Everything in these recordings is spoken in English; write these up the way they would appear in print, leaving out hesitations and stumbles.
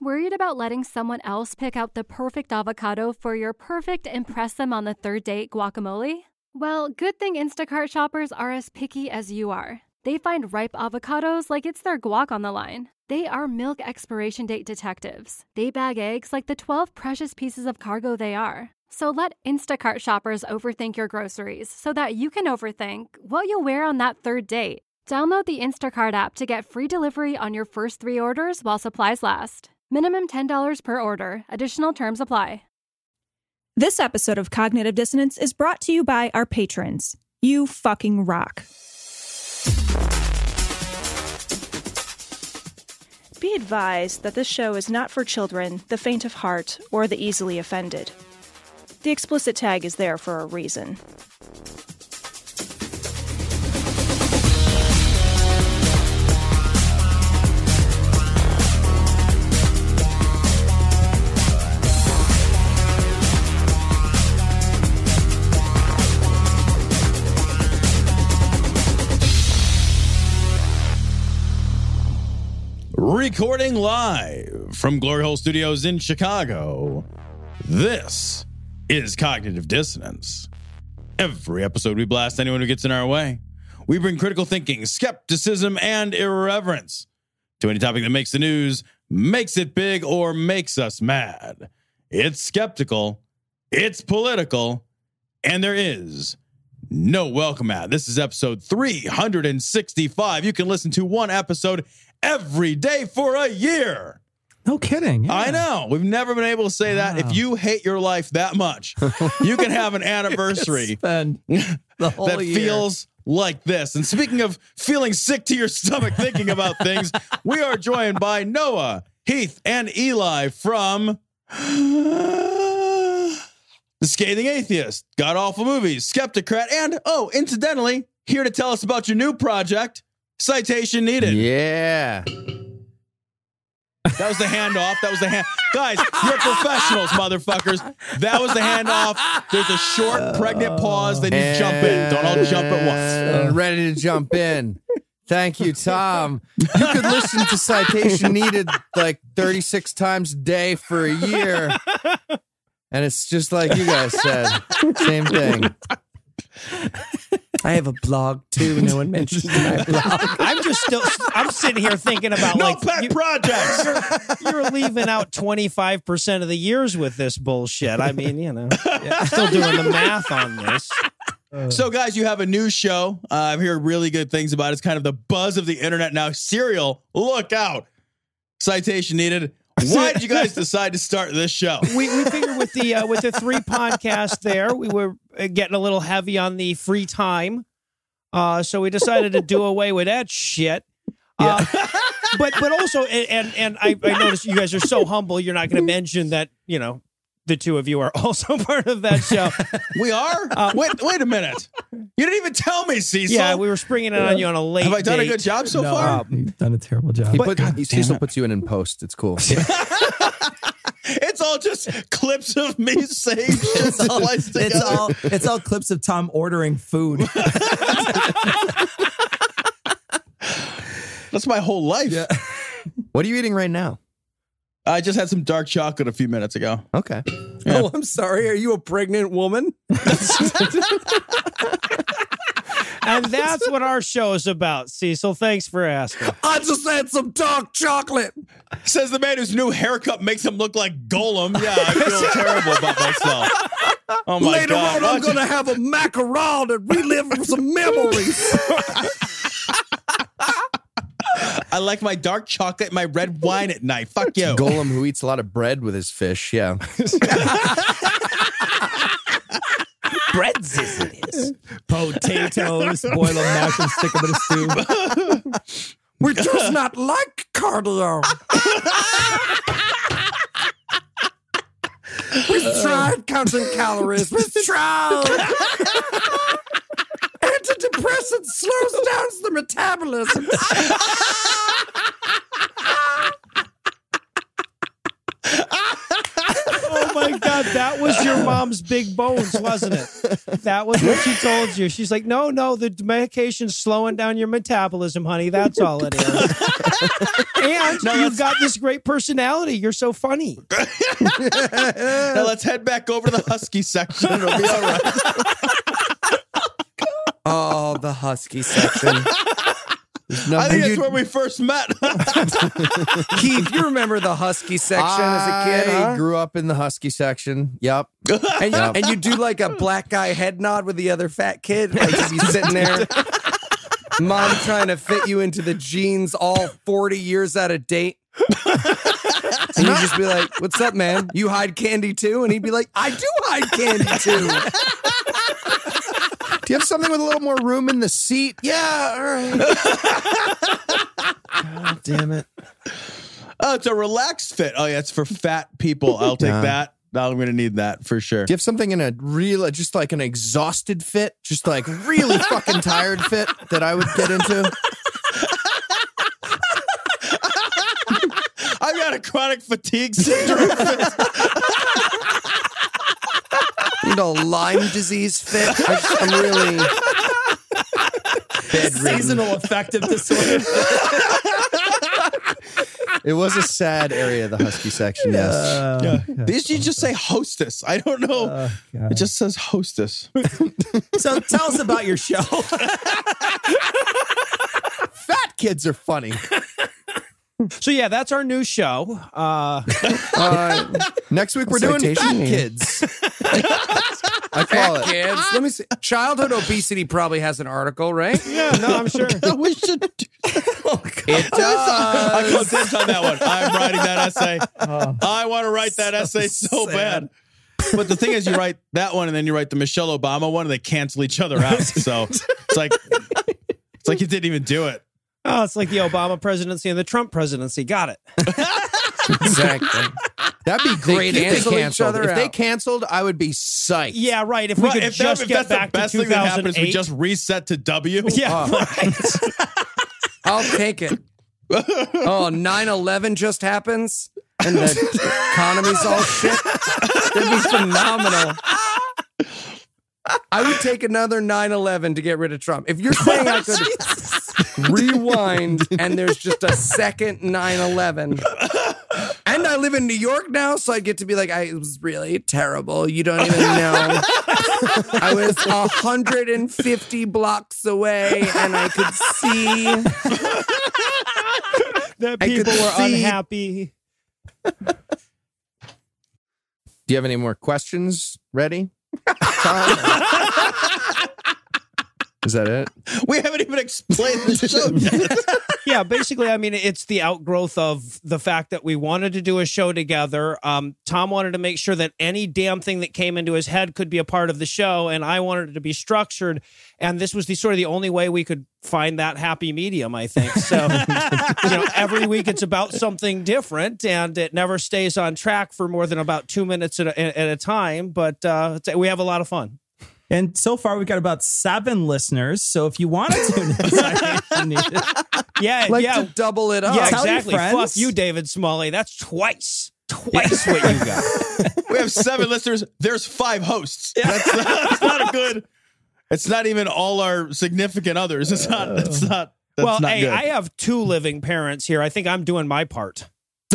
Worried about letting someone else pick out the perfect avocado for your perfect impress them on the third date guacamole? Well, good thing Instacart shoppers are as picky as you are. They find ripe avocados like it's their guac on the line. They are milk expiration date detectives. They bag eggs like the 12 precious pieces of cargo they are. So let Instacart shoppers overthink your groceries so that you can overthink what you'll wear on that third date. Download the Instacart app to get free delivery on your first 3 orders while supplies last. Minimum $10 per order. Additional terms apply. This episode of Cognitive Dissonance is brought to you by our patrons. You fucking rock. Be advised that this show is not for children, the faint of heart, or the easily offended. The explicit tag is there for a reason. Recording live from Glory Hole Studios in Chicago, this is Cognitive Dissonance. Every episode we blast anyone who gets in our way. We bring critical thinking, skepticism, and irreverence to any topic that makes the news, makes it big, or makes us mad. It's skeptical, it's political, and there is no welcome mat. This is episode 365. You can listen to one episode every day for a year. No kidding. Yeah. I know. We've never been able to say that. If you hate your life that much, you can have an anniversary Spend the whole that year. feels like this. And speaking of feeling sick to your stomach thinking about things, we are joined by Noah, Heath, and Eli from The Scathing Atheist, God Awful Movies, Skeptocrat, and, incidentally, here to tell us about your new project, Citation Needed. Yeah. That was the handoff. Guys, you're professionals, motherfuckers. That was the handoff. There's a short, pregnant pause. Then you jump in. Don't all jump at once. Ready to jump in. Thank you, Tom. You could listen to Citation Needed like 36 times a day for a year. And it's just like you guys said. Same thing. I have a blog too. No one mentions my blog. I'm sitting here thinking about No pet projects. You're leaving out 25% of the years with this bullshit. I mean, still doing the math on this. So, guys, you have a new show. I've heard really good things about it. It's kind of the buzz of the internet now. Serial, look out. Citation Needed. Why did you guys decide to start this show? We figured with the 3 podcasts there, we were getting a little heavy on the free time, so we decided to do away with that shit. But also, and I noticed you guys are so humble. You're not going to mention that the two of you are also part of that show. We are? Wait a minute. You didn't even tell me, Cecil. Yeah, we were springing it on you on a late Have I done date. a good job so far? You've done a terrible job. Cecil puts you in post. It's cool. It's all just clips of me saying shit spliced together. It's all clips of Tom ordering food. That's my whole life. Yeah. What are you eating right now? I just had some dark chocolate a few minutes ago. Okay. Yeah. Oh, I'm sorry. Are you a pregnant woman? And that's what our show is about, Cecil. Thanks for asking. I just had some dark chocolate. Says the man whose new haircut makes him look like Golem. Yeah, I feel terrible about myself. Oh my Later God. on, I'm going to have a macaron and relive some memories. I like my dark chocolate and my red wine at night. Fuck you. Golem who eats a lot of bread with his fish. Yeah. Breads as it is. Potatoes, boil them, mash them, stick them in a stew. We just not like cardio. We've tried counting calories. We've tried. Antidepressant slows down the metabolism. Oh my my God, that was your mom's big bones, wasn't it? That was what she told you. She's like, no, the medication's slowing down your metabolism, honey. That's all it is. And you've got this great personality. You're so funny. Now let's head back over to the husky section. It'll be all right. Oh, the husky section. I think it's where we first met. Keith, you remember the husky section as a kid? I Huh? grew up in the husky section. Yep. And you do like a black guy head nod with the other fat kid. Like you'd be sitting there. Mom trying to fit you into the jeans all 40 years out of date. And you'd just be like, what's up, man? You hide candy too? And he'd be like, I do hide candy too. Do you have something with a little more room in the seat? Yeah, all right. God damn it. Oh, it's a relaxed fit. Oh, yeah, it's for fat people. I'll take that. I'm going to need that for sure. Do you have something in a real, just like an exhausted fit? Just like really fucking tired fit that I would get into? I've got a chronic fatigue syndrome. You know, Lyme disease fit. I'm really bedridden. Seasonal affective disorder. It was a sad area, the husky section, yes. Yeah. These you just say hostess. I don't know. It just says hostess. So tell us about your show. Fat kids are funny. So yeah, that's our new show. Next week we're doing Citation fat needed. kids. I call it. Kids. Let me see. Childhood obesity probably has an article, right? Yeah, no, I'm sure. We should do It does. I call dibs on that one. I'm writing that essay. I want to write that essay so bad. But the thing is, you write that one and then you write the Michelle Obama one and they cancel each other out. So it's like you didn't even do it. Oh, it's like the Obama presidency and the Trump presidency. Got it. Exactly. That'd be great They if they cancel each canceled. other If they out. canceled, I would be psyched. Yeah, right. If we could just get that's back the best to thing that happens, 2008. we just reset to W. Yeah, right. I'll take it. Oh, 9/11 just happens and the economy's all shit. That'd be phenomenal. I would take another 9/11 to get rid of Trump. If you're saying I could rewind and there's just a second 9/11. And I live in New York now, so I get to be like, it was really terrible. You don't even know. I was 150 blocks away and I could see. That I could people were see- unhappy. Do you have any more questions ready, Tom? Is that it? We haven't even explained the show yet. Yeah, basically, I mean, it's the outgrowth of the fact that we wanted to do a show together. Tom wanted to make sure that any damn thing that came into his head could be a part of the show, and I wanted it to be structured. And this was the sort of the only way we could find that happy medium, I think. So, every week it's about something different, and it never stays on track for more than about 2 minutes at a time. But we have a lot of fun. And so far, we've got about 7 listeners. So if you want to tune in, Citation Needed. Yeah, Like yeah. to double it up. Yeah, Tell your exactly. friends. Fuck you, David Smalley. That's twice what you got. We have 7 listeners. There's 5 hosts. That's not a good. It's not even all our significant others. It's not. That's not. That's Well, not hey, good. I have 2 living parents here. I think I'm doing my part.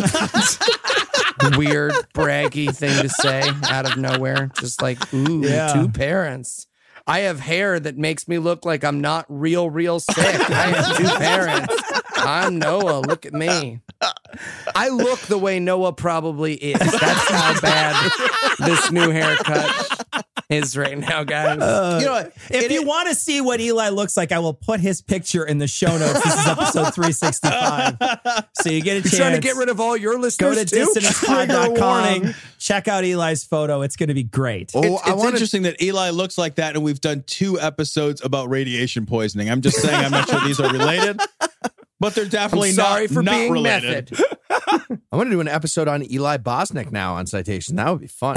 Weird, braggy thing to say out of nowhere. Just like, ooh, Yeah. 2 parents. I have hair that makes me look like I'm not real sick. I have 2 parents. I'm Noah. Look at me. I look the way Noah probably is. That's how bad this new haircut is right now, guys. you know what? If you want to see what Eli looks like, I will put his picture in the show notes. This is episode 365. So you get a You're chance. trying to get rid of all your Go listeners to too? dissonancepod.com. Check out Eli's photo. It's going to be great. Oh, It's interesting that Eli looks like that, and we've done 2 episodes about radiation poisoning. I'm just saying, I'm not sure these are related, but they're definitely I'm sorry for not being related. method. I want to do an episode on Eli Bosnick now on Citation. That would be fun.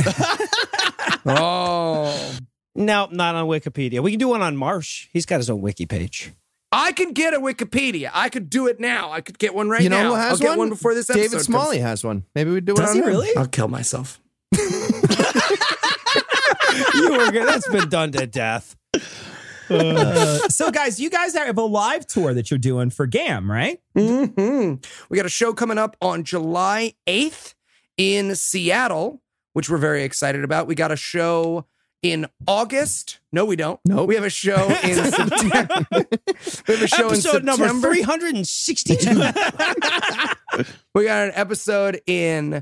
Oh. No, not on Wikipedia. We can do one on Marsh. He's got his own wiki page. I can get a Wikipedia. I could do it now. I could get one right You know now. who has I'll get one before this episode David Smalley has one. Maybe we do it Does on he him. really? I'll kill myself. That's been done to death. So, guys, you guys have a live tour that you're doing for GAM, right? Mm-hmm. We got a show coming up on July 8th in Seattle, which we're very excited about. We got a show in August. No, we don't. No, we have a show in September. We have a show Episode in number September. 362. We got an episode in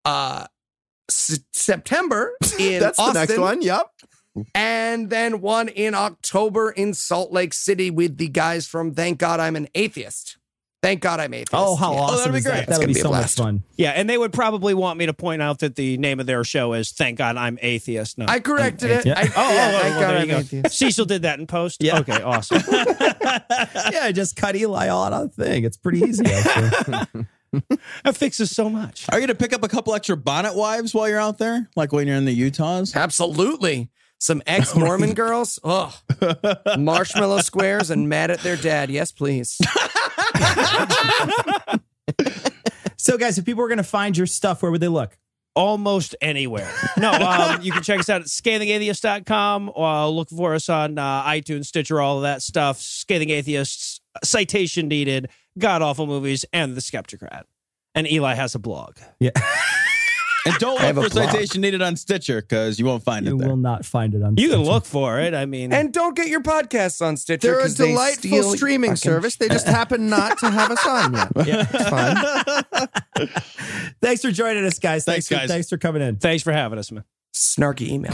September in That's Austin. the next one. Yep. And then one in October in Salt Lake City with the guys from Thank God I'm an Atheist. Thank God I'm Atheist. Oh, how Yeah. awesome that'd be is great. that? It's That'll gonna be be a so much blast. fun. Yeah, and they would probably want me to point out that the name of their show is Thank God I'm Atheist. No. I corrected it. Yeah. Thank God there I'm you go. Atheist. Cecil did that in post? Yeah. Okay, awesome. Yeah, just cut Eli on a thing. It's pretty easy, actually. That fixes so much. Are you going to pick up a couple extra bonnet wives while you're out there? Like when you're in the Utahs? Absolutely. Some ex-Mormon girls. Oh, marshmallow squares and mad at their dad. Yes, please. So, guys, if people were going to find your stuff, where would they look? Almost anywhere. No, you can check us out at scathingatheist.com or look for us on iTunes, Stitcher, all of that stuff. Scathing Atheists, Citation Needed, God Awful Movies, and The Skeptocrat. And Eli has a blog. Yeah. And don't have look a for blog. Citation Needed on Stitcher because you won't find You it there. will not find it on You can Stitcher. look for it. I mean, And don't get your podcasts on Stitcher. They're a 'cause they delightful steal streaming fucking- service. They just happen not to have us on yet. Yeah. It's fine. Thanks for joining us, guys. Thanks, guys. Thanks for coming in. thanks for having us, man. Snarky email.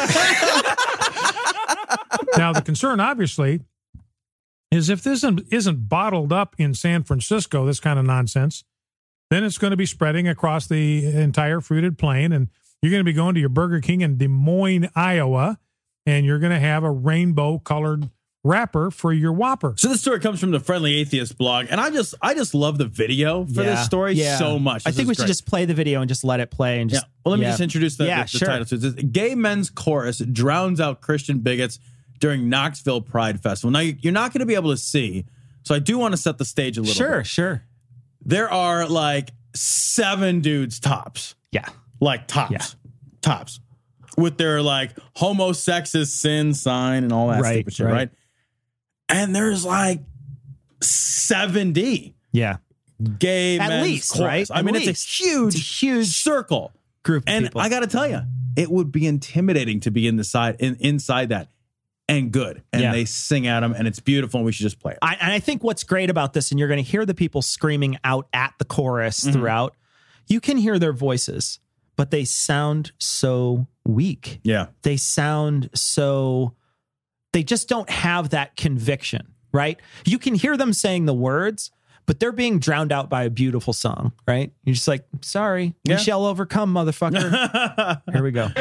Now, the concern, obviously, is if this isn't bottled up in San Francisco, this kind of nonsense, then it's going to be spreading across the entire fruited plain, and you're going to be going to your Burger King in Des Moines, Iowa, and you're going to have a rainbow-colored wrapper for your Whopper. So this story comes from the Friendly Atheist blog, and I just love the video for this story so much. I This think is we should great. just play the video and just let it play. And Yeah. just Well, let me just introduce the sure. title. So it says, Gay Men's Chorus Drowns Out Christian Bigots During Knoxville Pride Festival. Now, you're not going to be able to see, so I do want to set the stage a little bit. Sure. There are like 7 dudes tops. Yeah. Like tops. Yeah. Tops. With their like homosexist sin sign and all that Right, stupid shit, right. right? And there's like 70 Yeah. gay At men's least, chorus. right? I At mean, least. it's a huge circle. Group of And people. I got to tell you, it would be intimidating to be inside that, and good. And Yeah. they sing at them, and it's beautiful, and we should just play it. And I think what's great about this, and you're going to hear the people screaming out at the chorus Mm-hmm. throughout, you can hear their voices, but they sound so weak. Yeah. They sound so, they just don't have that conviction, right? You can hear them saying the words, but they're being drowned out by a beautiful song, right? You're just like, sorry, Yeah. we shall overcome, motherfucker. Here we go.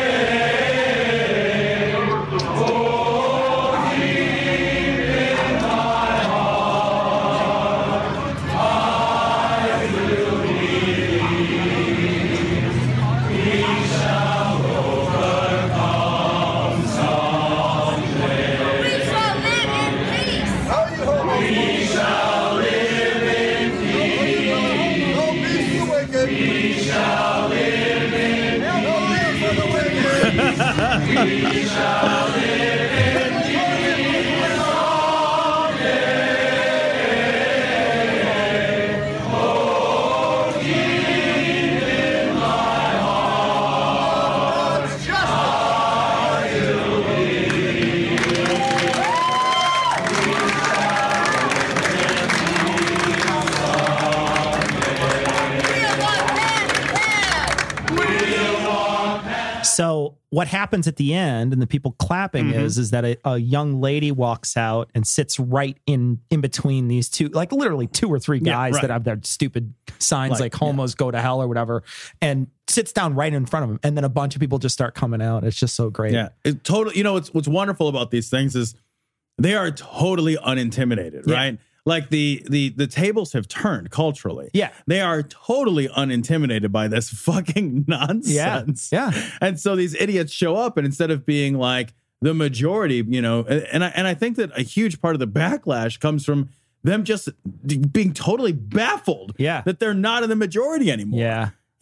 So what happens at the end and the people clapping is that a young lady walks out and sits right in between these two, like literally 2 or 3 guys right. that have their stupid signs like homos go to hell or whatever, and sits down right in front of him. And then a bunch of people just start coming out. It's just so great. Yeah. It totally, what's wonderful about these things is they are totally unintimidated, Yeah. right? Like the tables have turned culturally. Yeah. They are totally unintimidated by this fucking nonsense. Yeah. And so these idiots show up, and instead of being like the majority, and I think that a huge part of the backlash comes from them just being totally baffled Yeah. that they're not in the majority anymore. Yeah.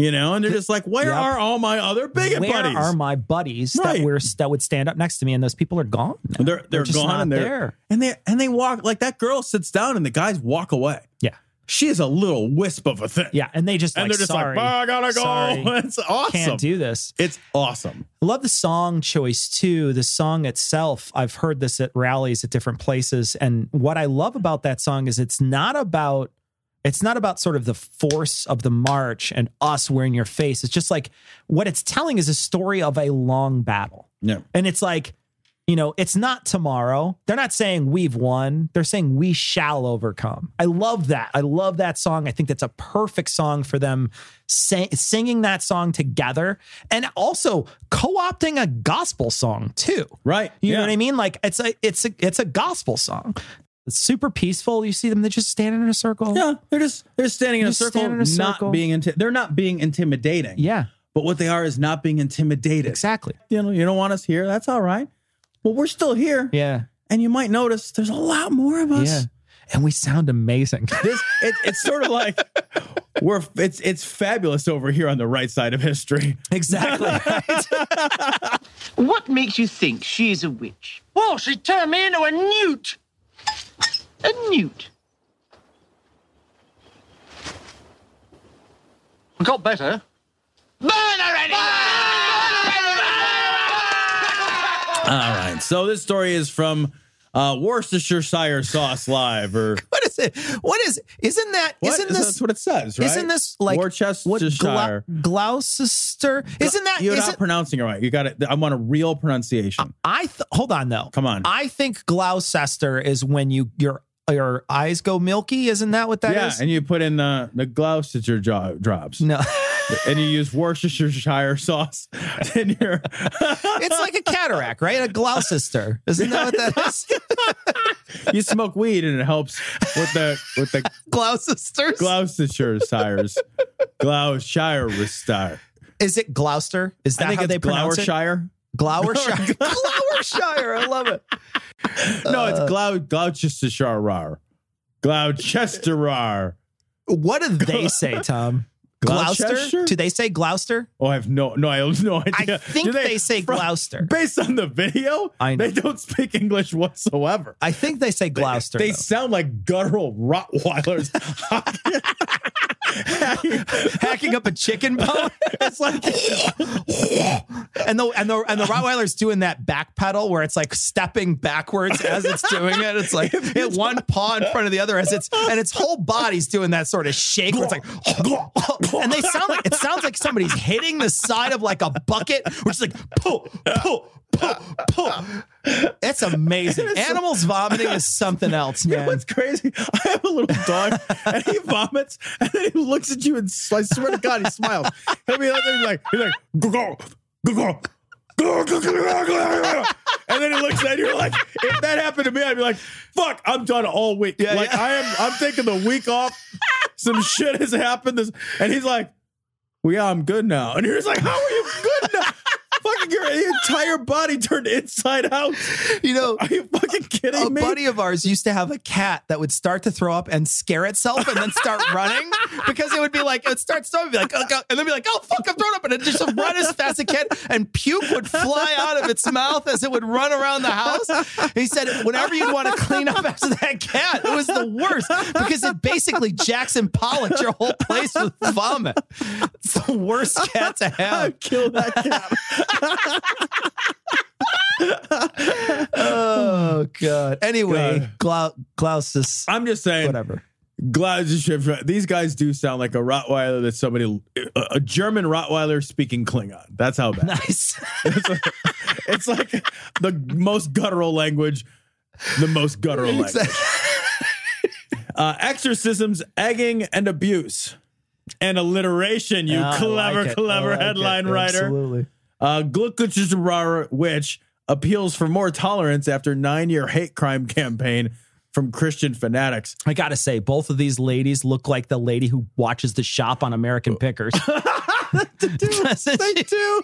You know, and they're just like, where are all my other bigot Where buddies? are my buddies Right. that would stand up next to me? And those people are gone. now. They're just gone not and there. and they walk like that girl sits down and the guys walk away. Yeah. She is a little wisp of a thing. Yeah. And they just And they're just sorry, like, I gotta go. sorry, It's awesome. can't do this. It's awesome. I love the song choice too. The song itself, I've heard this at rallies at different places. And what I love about that song is it's not about sort of the force of the march and us wearing your face. It's just like what it's telling is a story of a long battle. Yeah. And it's like, you know, it's not tomorrow. They're not saying we've won. They're saying we shall overcome. I love that. I love that song. I think that's a perfect song for them singing that song together and also co-opting a gospel song too. Right. You know what I mean? Like it's a gospel song. It's super peaceful. You see them, they just standing in a circle. Yeah. They're standing in a circle, circle. not being they're not being intimidating. Yeah. But what they are is not being intimidated. Exactly. You know, you don't want us here. That's all right. Well, we're still here. Yeah. And you might notice there's a lot more of us. Yeah. And we sound amazing. It's sort of like it's fabulous over here on the right side of history. Exactly. What makes you think she's a witch? Well, she turned me into a newt. A newt. I got better. Burn already! All right. So this story is from Worcestershire Sauce Live, or What is it? What is? Isn't that? what? Isn't this? That's what it says, right? Isn't this like Worcestershire? Gloucester? Isn't that? You're is not it, pronouncing it right. You got it. I want a real pronunciation. hold on though. Come on. I think Gloucester is when your eyes go milky. Isn't that what that is? And you put in the Gloucester drops. No. And you use Worcestershire sauce in your. It's like a cataract, right? A Gloucester. Isn't that what that is? You smoke weed and it helps with the Gloucesters. Gloucestershires. Gloucestershire. Is it Gloucester? Is that I think how it's they pronounce it? Glowershire. Glowershire. Glowershire. I love it. No, it's Gloucestershire. Gloucestershire. What do they say, Tom? Gloucester? Gloucester? Do they say Gloucester? Oh, I have no idea. I think they say Gloucester. Based on the video, I know. they don't speak English whatsoever. I think they say Gloucester. They though. sound like guttural Rottweilers. hacking up a chicken bone. It's like and the Rottweiler's doing that back pedal where it's like stepping backwards as it's doing it. It's like hit one paw in front of the other as its whole body's doing that sort of shake where it's like and it sounds like somebody's hitting the side of like a bucket, which is like pull. It's amazing. Animals vomiting is something else, man. You know what's crazy? I have a little dog and he vomits and then he looks at you and I swear to God, he smiles. He'll be like, go. And then he looks at you like, if that happened to me, I'd be like, fuck, I'm done all week. I'm taking the week off. Some shit has happened. And he's like, well, yeah, I'm good now. And you're just like, how are you good now? Fucking your entire body turned inside out. You know, are you fucking kidding me? A buddy of ours used to have a cat that would start to throw up and scare itself and then start running because it would be like, it would start and be like, oh, and then be like, oh, fuck, I'm throwing up. And it just run as fast as it can. And puke would fly out of its mouth as it would run around the house. And he said, whenever you'd want to clean up after that cat, it was the worst because it basically Jackson Pollocked your whole place with vomit. It's the worst cat to have. I'd kill that cat. Oh God. Anyway, Gloucester. I'm just saying, whatever. Gloucestershire. These guys do sound like a Rottweiler that's a German Rottweiler speaking Klingon. That's how bad. Nice. It's like the most guttural language. The most guttural language. Exorcisms, egging, and abuse, and alliteration. You clever headline writer. Absolutely. Gloucestershire witch appeals for more tolerance after 9-year hate crime campaign from Christian fanatics. I gotta say, both of these ladies look like the lady who watches The Shop on American Pickers. They do.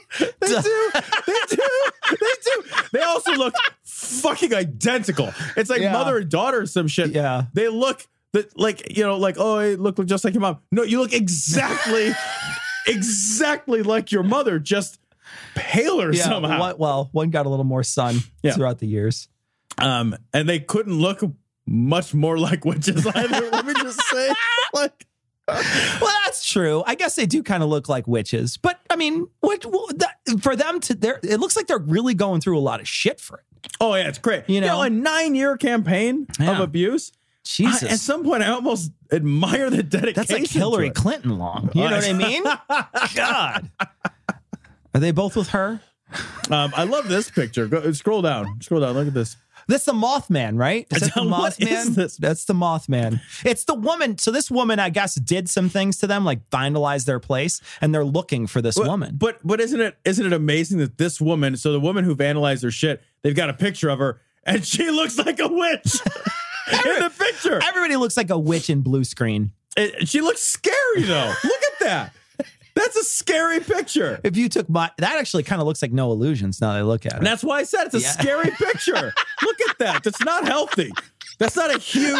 They also look fucking identical. It's like mother and daughter or some shit. Yeah. They look like, oh, you look just like your mom. No, you look exactly exactly like your mother, just paler somehow. One got a little more sun throughout the years. And they couldn't look much more like witches either. Let me just say, like, well, that's true. I guess they do kind of look like witches, but I mean, for them to, it looks like they're really going through a lot of shit for it. Oh yeah, it's great. You know, a 9-year campaign of abuse. Jesus. At some point, I almost admire the dedication. That's like Hillary Clinton long. You know what I mean? God. Are they both with her? I love this picture. Scroll down. Look at this. That's the Mothman, right? Is that the What Mothman? is this? That's the Mothman. It's the woman. So this woman, I guess, did some things to them, like vandalize their place, and they're looking for this woman. But isn't it amazing that this woman? So the woman who vandalized their shit, they've got a picture of her, and she looks like a witch in the picture. Everybody looks like a witch in blue screen. She looks scary though. Look at that. That's a scary picture. If you took that actually kind of looks like No Illusions now that I look at it. And that's why I said it's a scary picture. Look at that. That's not healthy. That's not a hue.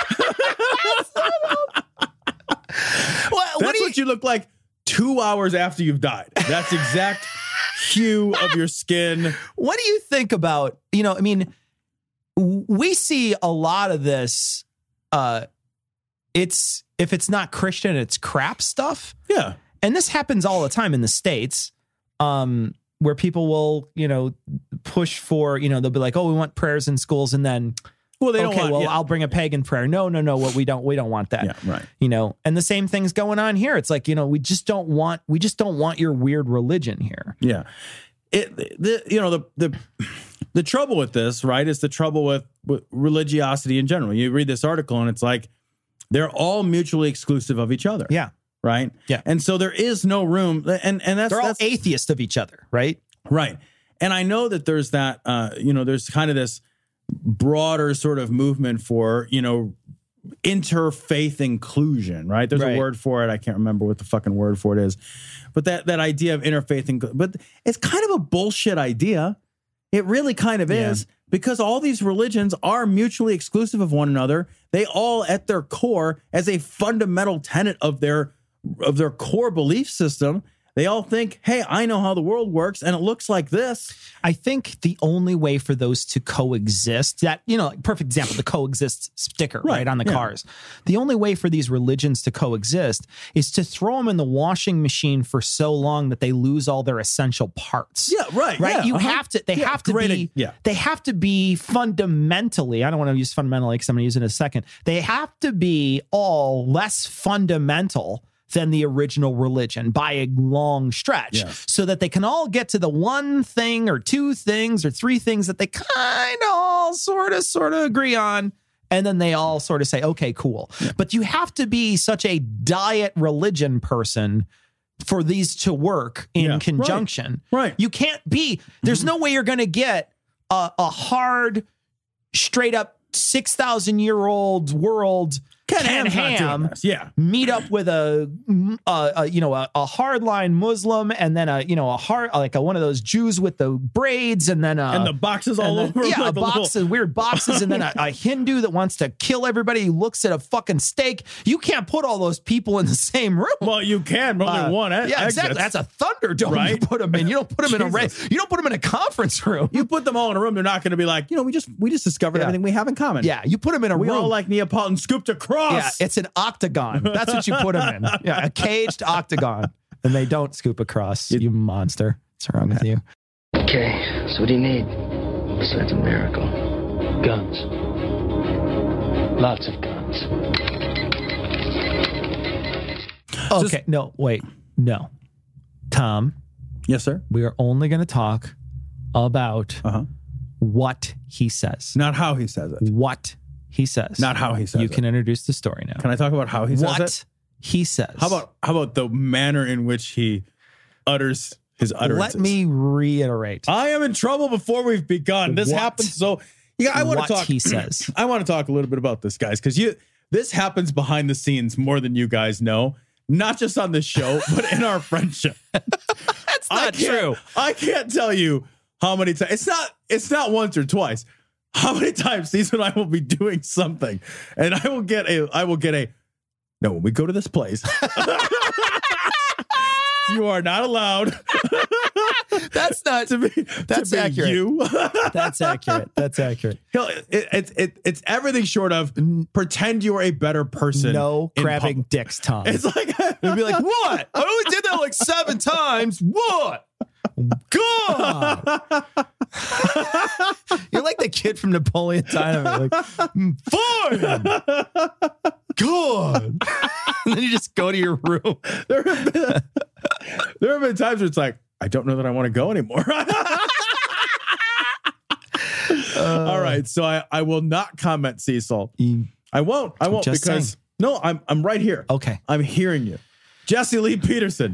That's what you look like 2 hours after you've died. That's the exact hue of your skin. What do you think about, I mean, we see a lot of this. If it's not Christian, it's crap stuff. Yeah. And this happens all the time in the States, where people will, push for, they'll be like, oh, we want prayers in schools. And then, well, they don't want, I'll bring a pagan prayer. No. What we don't want that. Yeah, right. And the same thing's going on here. It's like, we just don't want your weird religion here. Yeah. The trouble with this, right, is the trouble with religiosity in general. You read this article and it's like, they're all mutually exclusive of each other. Yeah. Right. Yeah. And so there is no room. And they're all atheists of each other. Right. Right. And I know that there's that, there's kind of this broader sort of movement for, interfaith inclusion. Right. There's a word for it. I can't remember what the fucking word for it is. But that idea of interfaith, but it's kind of a bullshit idea. It really kind of is, because all these religions are mutually exclusive of one another. They all, at their core, as a fundamental tenet of their core belief system, they all think, hey, I know how the world works, and it looks like this. I think the only way for those to coexist, that, like perfect example, the coexist sticker, right on the cars. The only way for these religions to coexist is to throw them in the washing machine for so long that they lose all their essential parts. Yeah, right. Right. Yeah, They have to be fundamentally, I don't want to use fundamentally because I'm going to use it in a second. They have to be all less fundamental than the original religion by a long stretch, so that they can all get to the one thing or two things or three things that they kind of all sort of agree on. And then they all sort of say, okay, cool. Yeah. But you have to be such a diet religion person for these to work in conjunction. Right. You can't be, there's no way you're going to get a hard, straight up 6,000-year-old world Ken Ham meet up with a hardline Muslim, and then one of those Jews with the braids, and then and the boxes all over, weird boxes, and then a Hindu that wants to kill everybody who looks at a fucking steak. You can't put all those people in the same room. Well, you can, but only one. Exactly. That's a Thunderdome. Right? You put them in. You don't put them in you don't put them in a conference room. You put them all in a room. They're not going to be like, we just discovered everything we have in common. Yeah, you put them in a room. We all like Neapolitan scooped across. Yeah, it's an octagon. That's what you put them in. Yeah, a caged octagon. And they don't scoop across. You monster. What's wrong with you? Okay, so what do you need besides a miracle? Guns. Lots of guns. Okay, no, wait. No. Tom. Yes, sir? We are only going to talk about what he says. Not how he says it. What he says. Not how he says it. You can introduce the story now. Can I talk about how he says it? What he says. How about the manner in which he utters his utterances? Let me reiterate. I am in trouble before we've begun. This happens. So I want to talk. He says. I want to talk a little bit about this, guys, because this happens behind the scenes more than you guys know. Not just on this show, but in our friendship. That's not true. I can't tell you how many times. It's not once or twice. How many times Steve and I will be doing something, and I will get a. No, when we go to this place, You are not allowed. That's not to be. That's to be accurate. You. That's accurate. That's accurate. It's everything short of pretend you are a better person. No in grabbing public. dicks, Tom. It's like It'd be like, what? I only did that like 7 times. What? God. You're like the kid from Napoleon Dynamite. Like, fine. God. And then you just go to your room. There have been times where it's like, I don't know that I want to go anymore. All right, so I will not comment, Cecil. I won't Just because saying. no, I'm right here. Okay. I'm hearing you. Jesse Lee Peterson.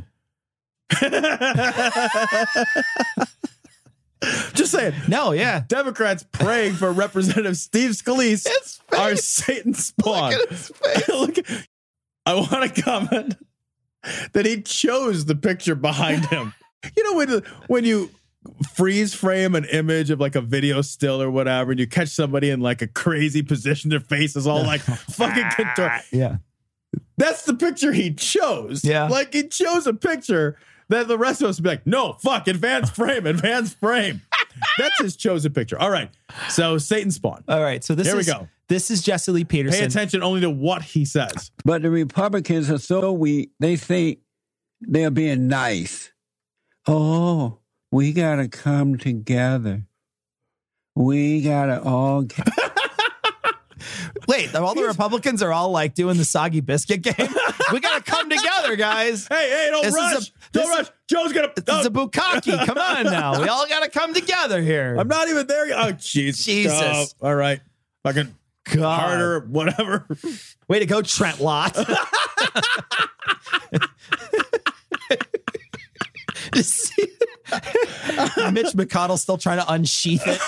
Just saying. No, yeah. Democrats praying for Representative Steve Scalise, our Satan spawn. Look at his face. I want to comment that he chose the picture behind him. You know, when you freeze frame an image of like a video still or whatever, and you catch somebody in like a crazy position, their face is all like fucking contorted. Yeah. That's the picture he chose. Yeah. Like he chose a picture that the rest of us would be like, no, fuck, advanced frame. That's his chosen picture. All right. So Satan spawn. All right. So Here we go. This is Jesse Lee Peterson. Pay attention only to what he says. But the Republicans are so weak, they think they're being nice. Oh, we got to come together. We got to all get... Wait, all the Republicans are all like doing the soggy biscuit game? We got to come together, guys. Hey, don't rush. Don't rush. Joe's going to... This is a bukkake. Come on now. We all got to come together here. I'm not even there. Oh, Jesus. All right. Fucking God. harder, whatever. Way to go, Trent Lott. Mitch McConnell still trying to unsheath it.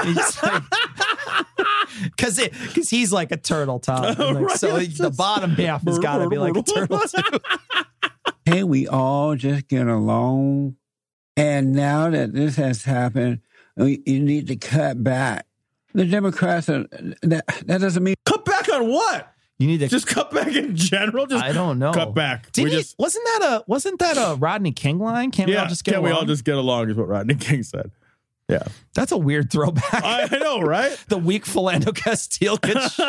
Because he's like a turtle, Tom. Like, Right. So the bottom half has got to be like a turtle too. Hey, we all just get along. And now that this has happened, you need to cut back. The Democrats are, that doesn't mean... Cut back on what? You need to just cut back in general. Just I don't know. Cut back. Wasn't that a Rodney King line? Can't we all just get along? we all just get along? Is what Rodney King said. Yeah, that's a weird throwback. I know, right? The weak Philando Castile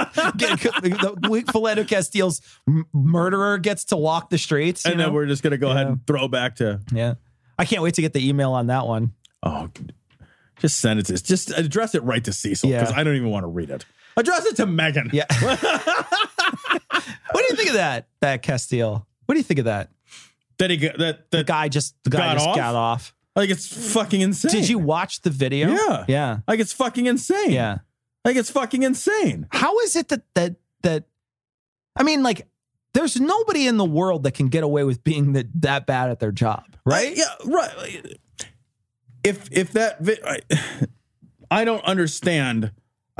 the weak Philando Castile's murderer gets to walk the streets, and then we're just gonna go ahead and throw back to. Yeah, I can't wait to get the email on that one. Oh, just send it to us. Just address it right to Cecil because I don't even want to read it. Address it to Megan. Yeah. What do you think of that Castile? What do you think of that? That he the guy just got off. Like it's fucking insane. Did you watch the video? Yeah. Yeah. Like it's fucking insane. Yeah. Like it's fucking insane. How is it that I mean, like, there's nobody in the world that can get away with being that bad at their job, right? Yeah, right. If that I don't understand.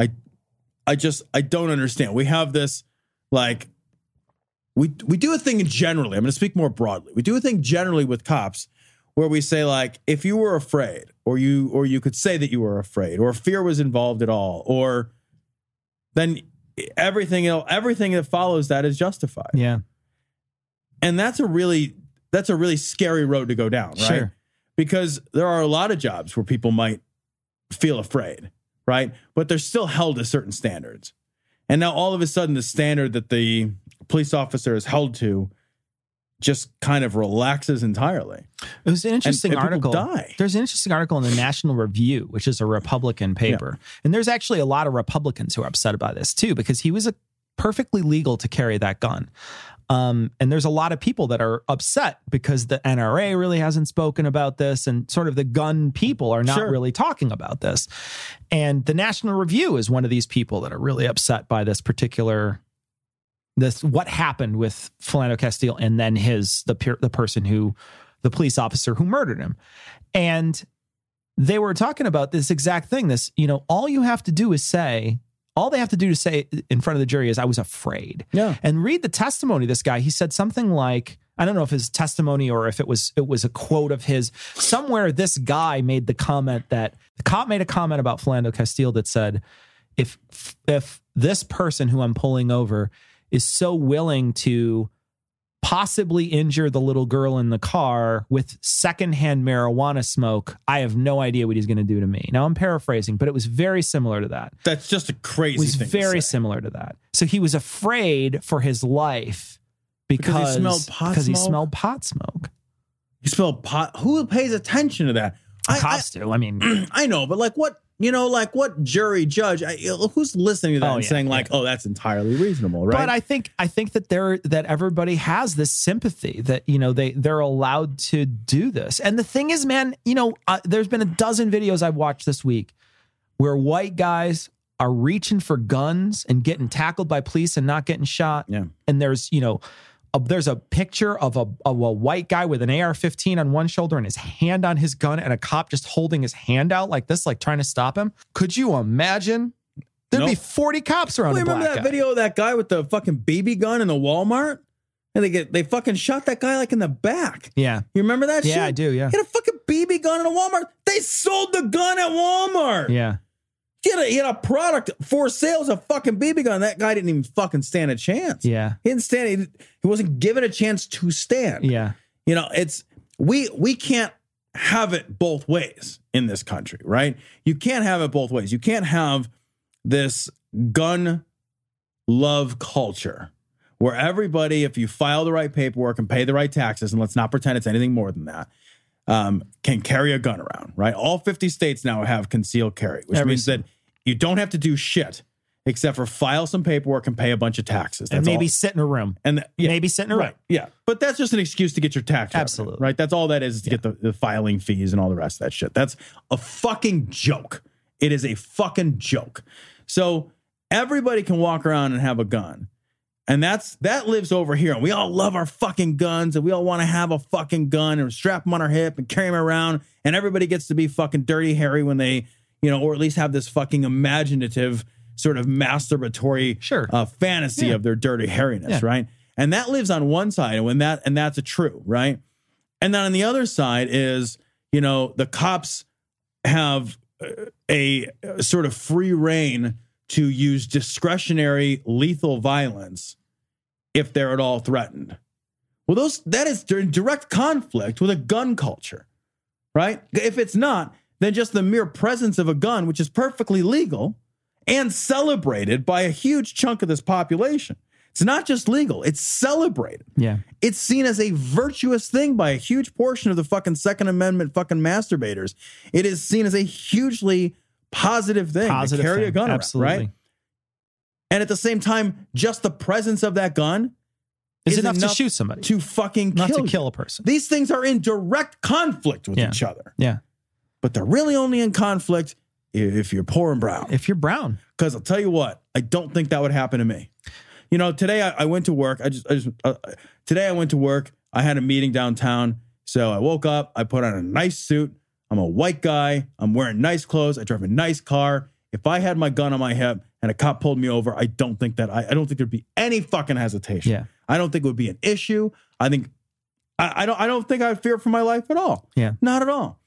I don't understand. We have this, like, we do a thing generally. I'm going to speak more broadly. We do a thing generally with cops where we say, like, if you were afraid, or you could say that you were afraid, or fear was involved at all, or then everything that follows that is justified. Yeah. And that's a really scary road to go down, right? Sure. Because there are a lot of jobs where people might feel afraid, right? But they're still held to certain standards. And now all of a sudden the standard that the police officer is held to just kind of relaxes entirely. It was an interesting and article. Die. There's an interesting article in the National Review, which is a Republican paper. Yeah. And there's actually a lot of Republicans who are upset about this too, because he was perfectly legal to carry that gun. And there's a lot of people that are upset because the NRA really hasn't spoken about this, and sort of the gun people are not really talking about this. And the National Review is one of these people that are really upset by this particular, what happened with Philando Castile and then the police officer who murdered him. And they were talking about this exact thing. All they have to do to say in front of the jury is, I was afraid. Yeah. And read the testimony of this guy. He said something like, I don't know if his testimony or if it was a quote of his, somewhere this guy made the comment that the cop made a comment about Philando Castile that said, if this person who I'm pulling over is so willing to possibly injure the little girl in the car with secondhand marijuana smoke, I have no idea what he's going to do to me. Now, I'm paraphrasing, but it was very similar to that. That's just a crazy It was thing very to say. similar to that. So he was afraid for his life because he smelled pot he smoke? smelled pot smoke. You smell pot. Who pays attention to that? Cops do. I mean, I know, but like what, like what jury judge, who's listening to that and saying like, oh, that's entirely reasonable, right? But I think that everybody has this sympathy that, they're allowed to do this. And the thing is, man, there's been a dozen videos I've watched this week where white guys are reaching for guns and getting tackled by police and not getting shot. Yeah. And there's, there's a picture of a white guy with an AR-15 on one shoulder and his hand on his gun and a cop just holding his hand out like this, like trying to stop him. Could you imagine? There'd be 40 cops around. Remember that video of that guy with the fucking BB gun in the Walmart? And they fucking shot that guy like in the back. Yeah. You remember that shit? Yeah, I do, yeah. He had a fucking BB gun in a Walmart. They sold the gun at Walmart. Yeah. He had a product for sale as a fucking BB gun. That guy didn't even fucking stand a chance. Yeah. He didn't stand. He wasn't given a chance to stand. Yeah. It's we can't have it both ways in this country, right? You can't have it both ways. You can't have this gun love culture where everybody, if you file the right paperwork and pay the right taxes, and let's not pretend it's anything more than that, can carry a gun around, right? All 50 states now have concealed carry, which means that you don't have to do shit except for file some paperwork and pay a bunch of taxes. And maybe sit in a room. And maybe sit in a room. Right. Yeah. But that's just an excuse to get your tax revenue, Absolutely. right? That's all that is to get the filing fees and all the rest of that shit. That's a fucking joke. It is a fucking joke. So everybody can walk around and have a gun. And that lives over here. And we all love our fucking guns and we all want to have a fucking gun and strap them on our hip and carry them around. And everybody gets to be fucking Dirty Harry when they, or at least have this fucking imaginative sort of masturbatory fantasy of their dirty hairiness, right? And that lives on one side, and that's a true, right? And then on the other side is, the cops have a sort of free reign to use discretionary lethal violence if they're at all threatened. Well, that is in direct conflict with a gun culture, right? If it's not, then just the mere presence of a gun, which is perfectly legal and celebrated by a huge chunk of this population. It's not just legal, it's celebrated. Yeah. It's seen as a virtuous thing by a huge portion of the fucking Second Amendment fucking masturbators. It is seen as a hugely positive thing to carry a gun around, right? And at the same time, just the presence of that gun is enough to shoot somebody. To fucking not kill to kill a person. These things are in direct conflict with each other. Yeah. But they're really only in conflict if you're poor and brown. If you're brown. Because I'll tell you what, I don't think that would happen to me. Today I went to work. Today I went to work. I had a meeting downtown. So I woke up. I put on a nice suit. I'm a white guy. I'm wearing nice clothes. I drive a nice car. If I had my gun on my hip and a cop pulled me over, I don't think there'd be any fucking hesitation. Yeah. I don't think it would be an issue. I don't think I'd fear for my life at all. Yeah. Not at all.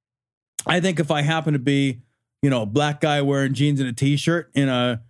I think if I happen to be, a black guy wearing jeans and a t-shirt in a,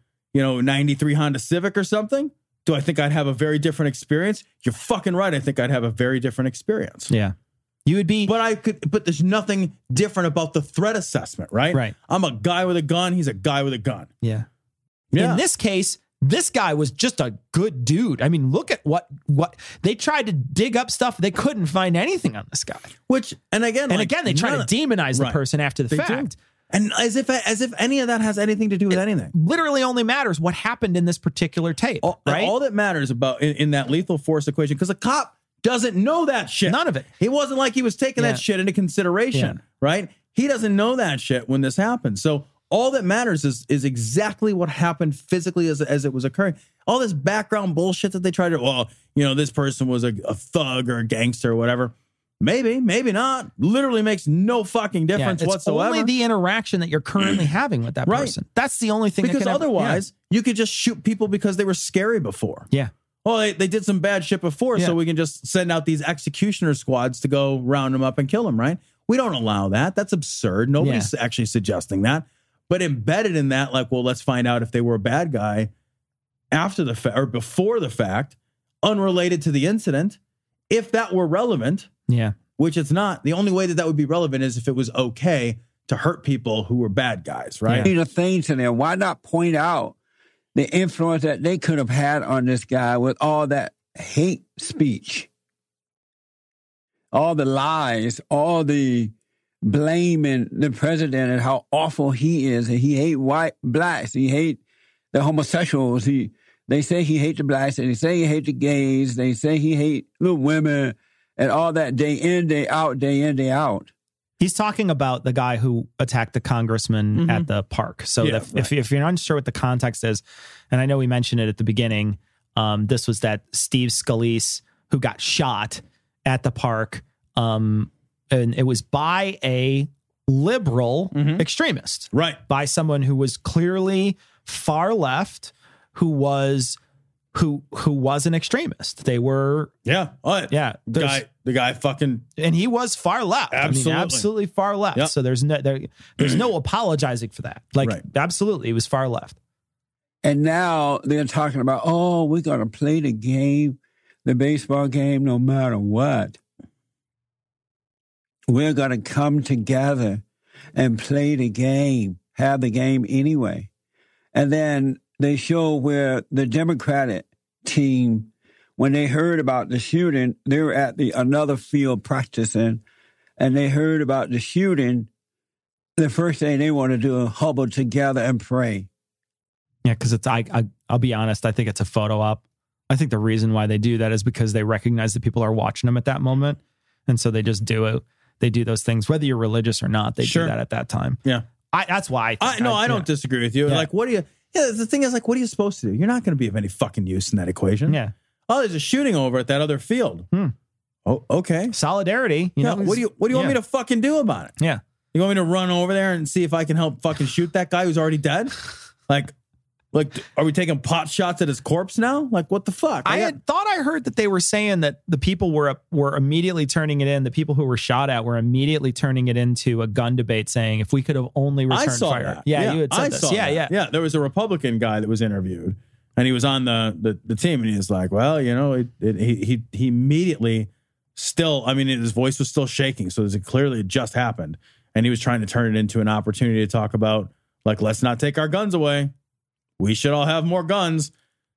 93 Honda Civic or something, do I think I'd have a very different experience? You're fucking right. I think I'd have a very different experience. Yeah. You would be. But there's nothing different about the threat assessment, right? Right. I'm a guy with a gun. He's a guy with a gun. Yeah. Yeah. In this case, this guy was just a good dude. I mean, look at what they tried to dig up stuff. They couldn't find anything on this guy. And again, they try to demonize the person after the fact. Do. And as if any of that has anything to do with anything. Literally only matters what happened in this particular tape, right? All that matters about in that lethal force equation, because a cop doesn't know that shit. None of it. It wasn't like he was taking that shit into consideration, right? He doesn't know that shit when this happened. So all that matters is exactly what happened physically as it was occurring. All this background bullshit that they try to, this person was a thug or a gangster or whatever. Maybe not. Literally makes no fucking difference whatsoever. Only the interaction that you're currently having with that person. That's the only thing. Because otherwise, you could just shoot people because they were scary before. Yeah. Well, they did some bad shit before, so we can just send out these executioner squads to go round them up and kill them, right? We don't allow that. That's absurd. Nobody's actually suggesting that. But embedded in that, let's find out if they were a bad guy after the fact or before the fact. unrelated to the incident. If that were relevant, Yeah. which it's not, the only way that would be relevant is if it was okay to hurt people who were bad guys, right? The thing to them, why not point out the influence that they could have had on this guy with all that hate speech, all the lies, all the blaming the president and how awful he is, and he hate blacks, he hate the homosexuals, they say he hate the blacks, and they say he hate the gays, they say he hate the women, and all that day in, day out, day in, day out. He's talking about the guy who attacked the congressman at the park. So if you're unsure what the context is, and I know we mentioned it at the beginning, this was that Steve Scalise who got shot at the park. And it was by a liberal extremist, right? By someone who was clearly far left, who was an extremist. They were, the guy fucking, and he was far left. Absolutely, I mean, absolutely far left. Yep. So there's no apologizing for that. Like, absolutely, he was far left. And now they're talking about, oh, we're going to play the game, the baseball game, no matter what. We're going to come together and play the game, have the game anyway. And then they show where the Democratic team, when they heard about the shooting, they were at another field practicing, and they heard about the shooting. The first thing they want to do is huddle together and pray. Yeah, because I'll be honest, I think it's a photo op. I think the reason why they do that is because they recognize that people are watching them at that moment. And so they just do it. They do those things, whether you're religious or not, they do that at that time. Yeah. That's why I don't disagree with you. Yeah. Like, what do you, the thing is, like, what are you supposed to do? You're not going to be of any fucking use in that equation. Yeah. Oh, there's a shooting over at that other field. Oh, okay. Solidarity. You know, what do you want me to fucking do about it? Yeah. You want me to run over there and see if I can help fucking shoot that guy who's already dead? Like, are we taking pot shots at his corpse now? Like, what the fuck? I thought I heard that they were saying that the people were immediately turning it in. The people who were shot at were immediately turning it into a gun debate, saying if we could have only returned fire. That. Yeah, you had said this. Yeah. There was a Republican guy that was interviewed, and he was on the team, and he was like, well, you know, he immediately still, I mean, his voice was still shaking, so clearly it just happened, and he was trying to turn it into an opportunity to talk about, like, let's not take our guns away. We should all have more guns,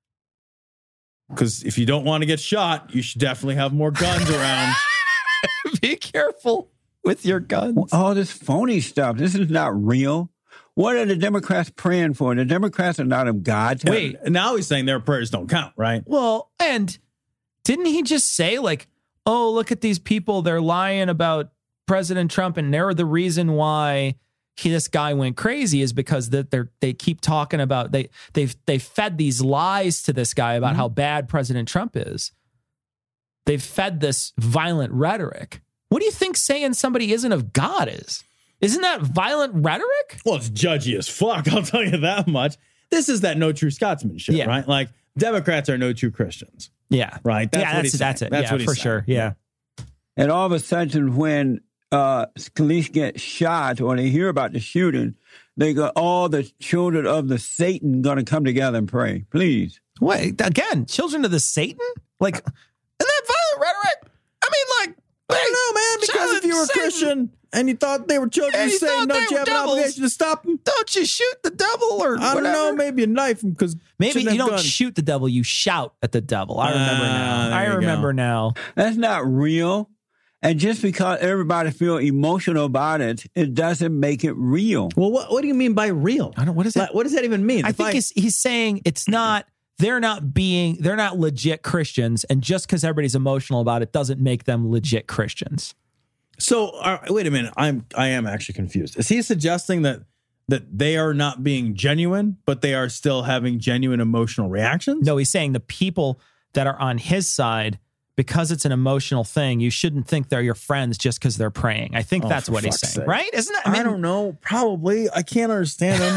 because if you don't want to get shot, you should definitely have more guns around. Be careful with your guns. All this phony stuff. This is not real. What are the Democrats praying for? The Democrats are not of God. Wait, now he's saying their prayers don't count, right? Well, and didn't he just say, like, oh, look at these people, they're lying about President Trump, and they're the reason why this guy went crazy is because they keep talking about they fed these lies to this guy about how bad President Trump is. They've fed this violent rhetoric. What do you think saying somebody isn't of God is? Isn't that violent rhetoric? Well, it's judgy as fuck, I'll tell you that much. This is that no true Scotsman shit, right? Like, Democrats are no true Christians. Yeah. Right? That's it. That's yeah, what he's for saying. Sure. Yeah. And all of a sudden, when Scalise gets shot or they hear about the shooting, they go, all the children of the Satan going to come together and pray. Please. Wait, again, children of the Satan? Like, isn't that violent rhetoric? I mean, like, I don't know, man, because if you were a Christian and you thought they were children of Satan, don't you have an obligation to stop them? Don't you shoot the devil or I don't know, maybe a knife them, because maybe you don't shoot the devil, you shout at the devil. I remember now. That's not real. And just because everybody feel emotional about it, it doesn't make it real. Well, what do you mean by real? I don't. What is that? What does that even mean? I think he's saying it's not. They're not legit Christians, and just because everybody's emotional about it doesn't make them legit Christians. So wait a minute, I am actually confused. Is he suggesting that they are not being genuine, but they are still having genuine emotional reactions? No, he's saying the people that are on his side, because it's an emotional thing, you shouldn't think they're your friends just because they're praying. I think that's what he's saying, right? Isn't that? I don't know. Probably. I can't understand him.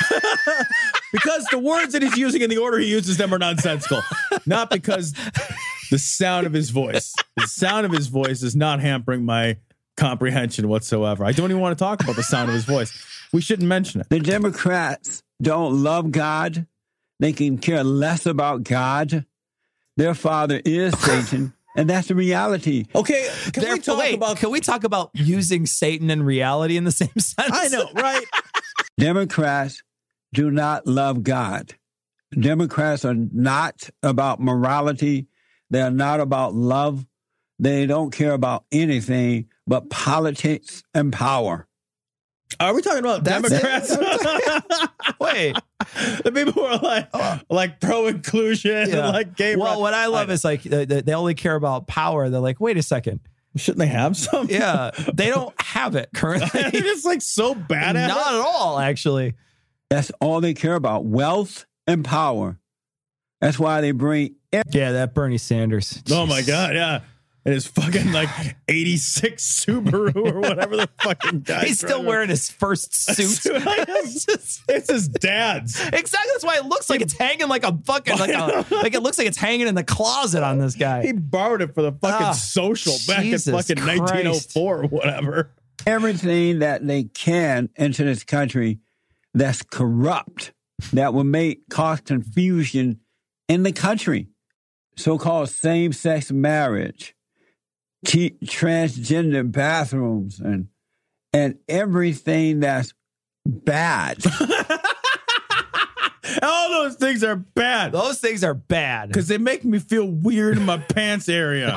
Because the words that he's using in the order he uses them are nonsensical. Not because the sound of his voice. The sound of his voice is not hampering my comprehension whatsoever. I don't even want to talk about the sound of his voice. We shouldn't mention it. The Democrats don't love God. They can care less about God. Their father is Satan, and that's the reality. Okay, can we talk about using Satan and reality in the same sense? I know, right? Democrats do not love God. Democrats are not about morality. They are not about love. They don't care about anything but politics and power. Are we talking about Democrats? Wait, the people who are like pro inclusion and like gay. Well, what I love is like they only care about power. They're like, wait a second, shouldn't they have some? Yeah, they don't have it currently. They're just like so bad at it. Not at all, actually. That's all they care about: wealth and power. That's why they bring. That Bernie Sanders. Oh my God! Yeah. And his fucking like 86 Subaru or whatever the fucking guy. He's still wearing his first suit. It's his dad's. Exactly. That's why it looks like it's hanging like a fucking like it looks like it's hanging in the closet on this guy. He borrowed it for the fucking social back in fucking 1904 or whatever. Everything that they can into this country that's corrupt, that will cause confusion in the country. So-called same-sex marriage, transgender bathrooms, and everything that's bad. All those things are bad. Those things are bad. Because they make me feel weird in my pants area.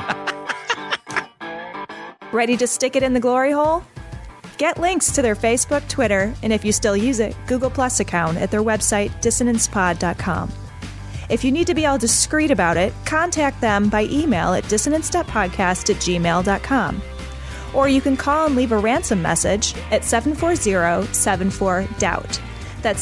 Ready to stick it in the glory hole? Get links to their Facebook, Twitter, and if you still use it, Google Plus account at their website, dissonancepod.com. If you need to be all discreet about it, contact them by email at dissonance.podcast@gmail.com. Or you can call and leave a ransom message at 740-74-DOUBT. That's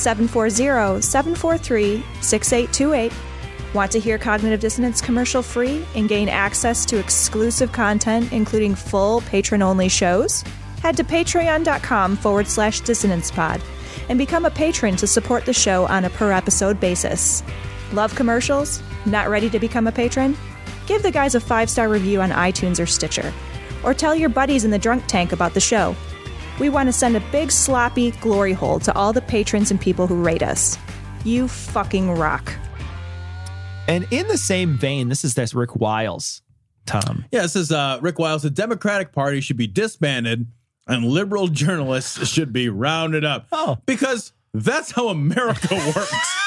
740-743-6828. Want to hear Cognitive Dissonance commercial free and gain access to exclusive content, including full patron-only shows? Head to patreon.com/dissonancepod and become a patron to support the show on a per-episode basis. Love commercials? Not ready to become a patron? Give the guys a 5-star review on iTunes or Stitcher. Or tell your buddies in the drunk tank about the show. We want to send a big sloppy glory hole to all the patrons and people who rate us. You fucking rock. And in the same vein, this is Rick Wiles, Tom. Yeah, this is Rick Wiles. The Democratic Party should be disbanded and liberal journalists should be rounded up. Oh. Because that's how America works.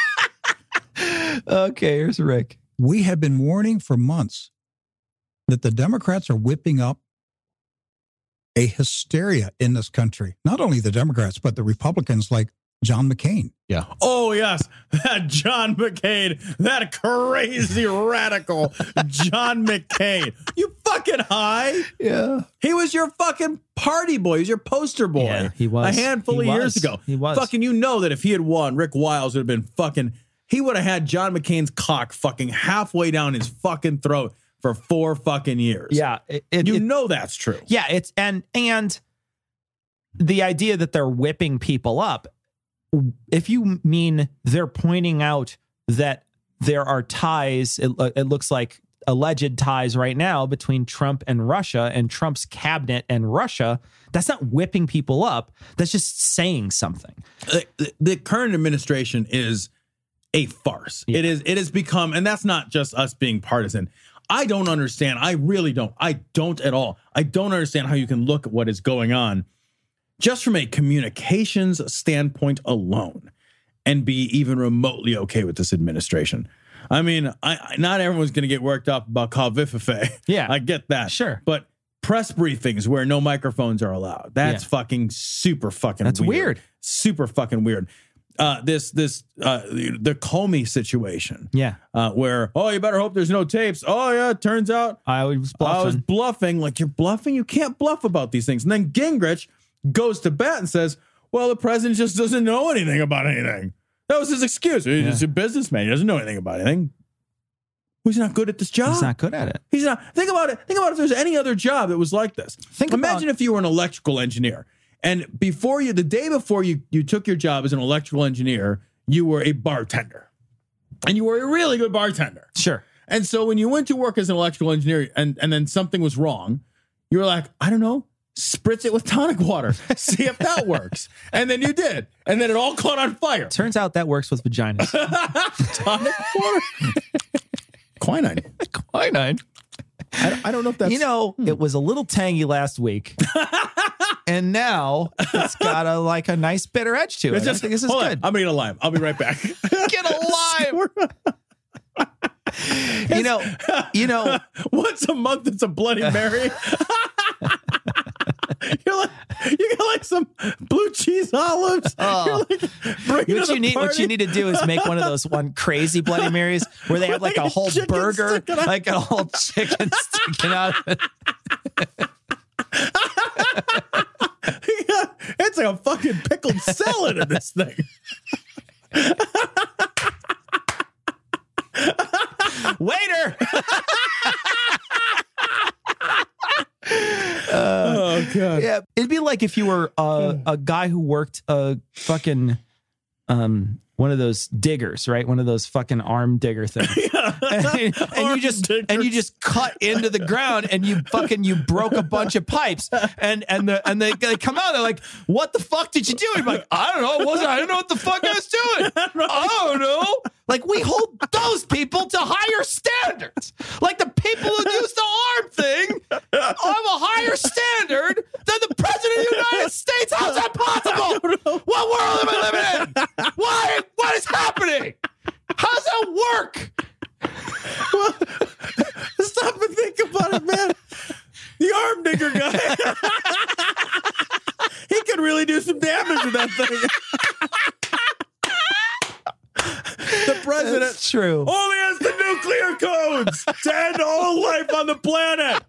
Okay, here's Rick. We have been warning for months that the Democrats are whipping up a hysteria in this country. Not only the Democrats, but the Republicans like John McCain. Yeah. Oh, yes. That John McCain, that crazy radical John McCain. You fucking high. Yeah. He was your fucking party boy. He was your poster boy. Yeah, he was. A handful of years ago. He was. Fucking, you know that if he had won, Rick Wiles would have been fucking, he would have had John McCain's cock fucking halfway down his fucking throat for 4 fucking years. Yeah. You know that's true. Yeah. It's, and the idea that they're whipping people up, if you mean they're pointing out that there are ties, it looks like alleged ties right now between Trump and Russia and Trump's cabinet and Russia, that's not whipping people up. That's just saying something. The current administration is a farce. Yeah. It has become, and that's not just us being partisan. I don't understand. I really don't. I don't at all. I don't understand how you can look at what is going on just from a communications standpoint alone and be even remotely okay with this administration. I mean, not everyone's going to get worked up about Kavifefe. Yeah. I get that. Sure. But press briefings where no microphones are allowed. That's fucking super fucking That's weird. Super fucking weird. The Comey situation. Yeah. Where, oh, you better hope there's no tapes. Oh, yeah, it turns out I was bluffing. Like, you're bluffing? You can't bluff about these things. And then Gingrich goes to bat and says, well, the president just doesn't know anything about anything. That was his excuse. He's a businessman. He doesn't know anything about anything. He's not good at this job. He's not good at it. He's not. Think about it. Think about if there's any other job that was like this. Imagine if you were an electrical engineer and the day before you took your job as an electrical engineer, you were a bartender and you were a really good bartender. Sure. And so when you went to work as an electrical engineer and then something was wrong, you were like, I don't know, spritz it with tonic water, see if that works. And then you did. And then it all caught on fire. Turns out that works with vaginas. Tonic water? Quinine. Quinine. I don't know if that's... You know, it was a little tangy last week. And now it's got a nice bitter edge to it. I think this is good. I'm going to get a lime. I'll be right back. Get a lime. You know, once a month it's a Bloody Mary. You got like some blue cheese olives. What you need to do is make one of those crazy Bloody Marys where they have like a whole burger, like a whole chicken sticking out of it. It's like a fucking pickled salad in this thing. Waiter. Oh god. Yeah, it'd be like if you were a guy who worked a fucking one of those diggers, right? One of those fucking arm digger things. and you just cut into the ground and you broke a bunch of pipes and they come out, they're like, what the fuck did you do? And you're like, I don't know. I don't know what the fuck I was doing. I don't know. Like, we hold those people to higher standards. Like, the people who use the arm thing have a higher standard than the president of the United States. How's that possible? What world am I living in? Why? What is happening? How does that work? Well, stop and think about it, man. The arm digger guy. He could really do some damage with that thing. The president That's true. only has the nuclear codes to end all life on the planet.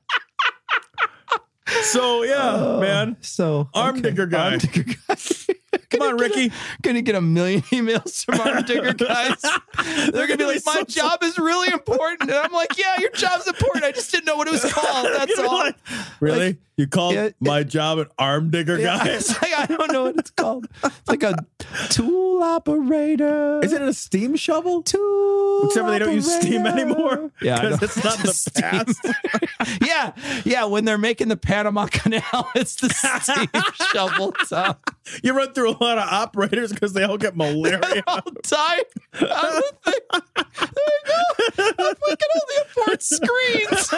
So, yeah, man. So, arm digger guy. Arm digger guy. Come on, Ricky. Gonna get 1 million emails from arm digger guys. They're gonna be like, my job is really important. And I'm like, yeah, your job's important. I just didn't know what it was called. That's all. Like, really? You called my job an arm digger guy? It's like, I don't know what it's called. It's like a tool operator. Is it a steam shovel? Tool Except for they don't use steam anymore. Yeah, because it's not the past. Yeah. When they're making the Panama Canal, it's the steam shovel top. You run through a lot of operators because they all get malaria. All die. There you go. We can only afford screens.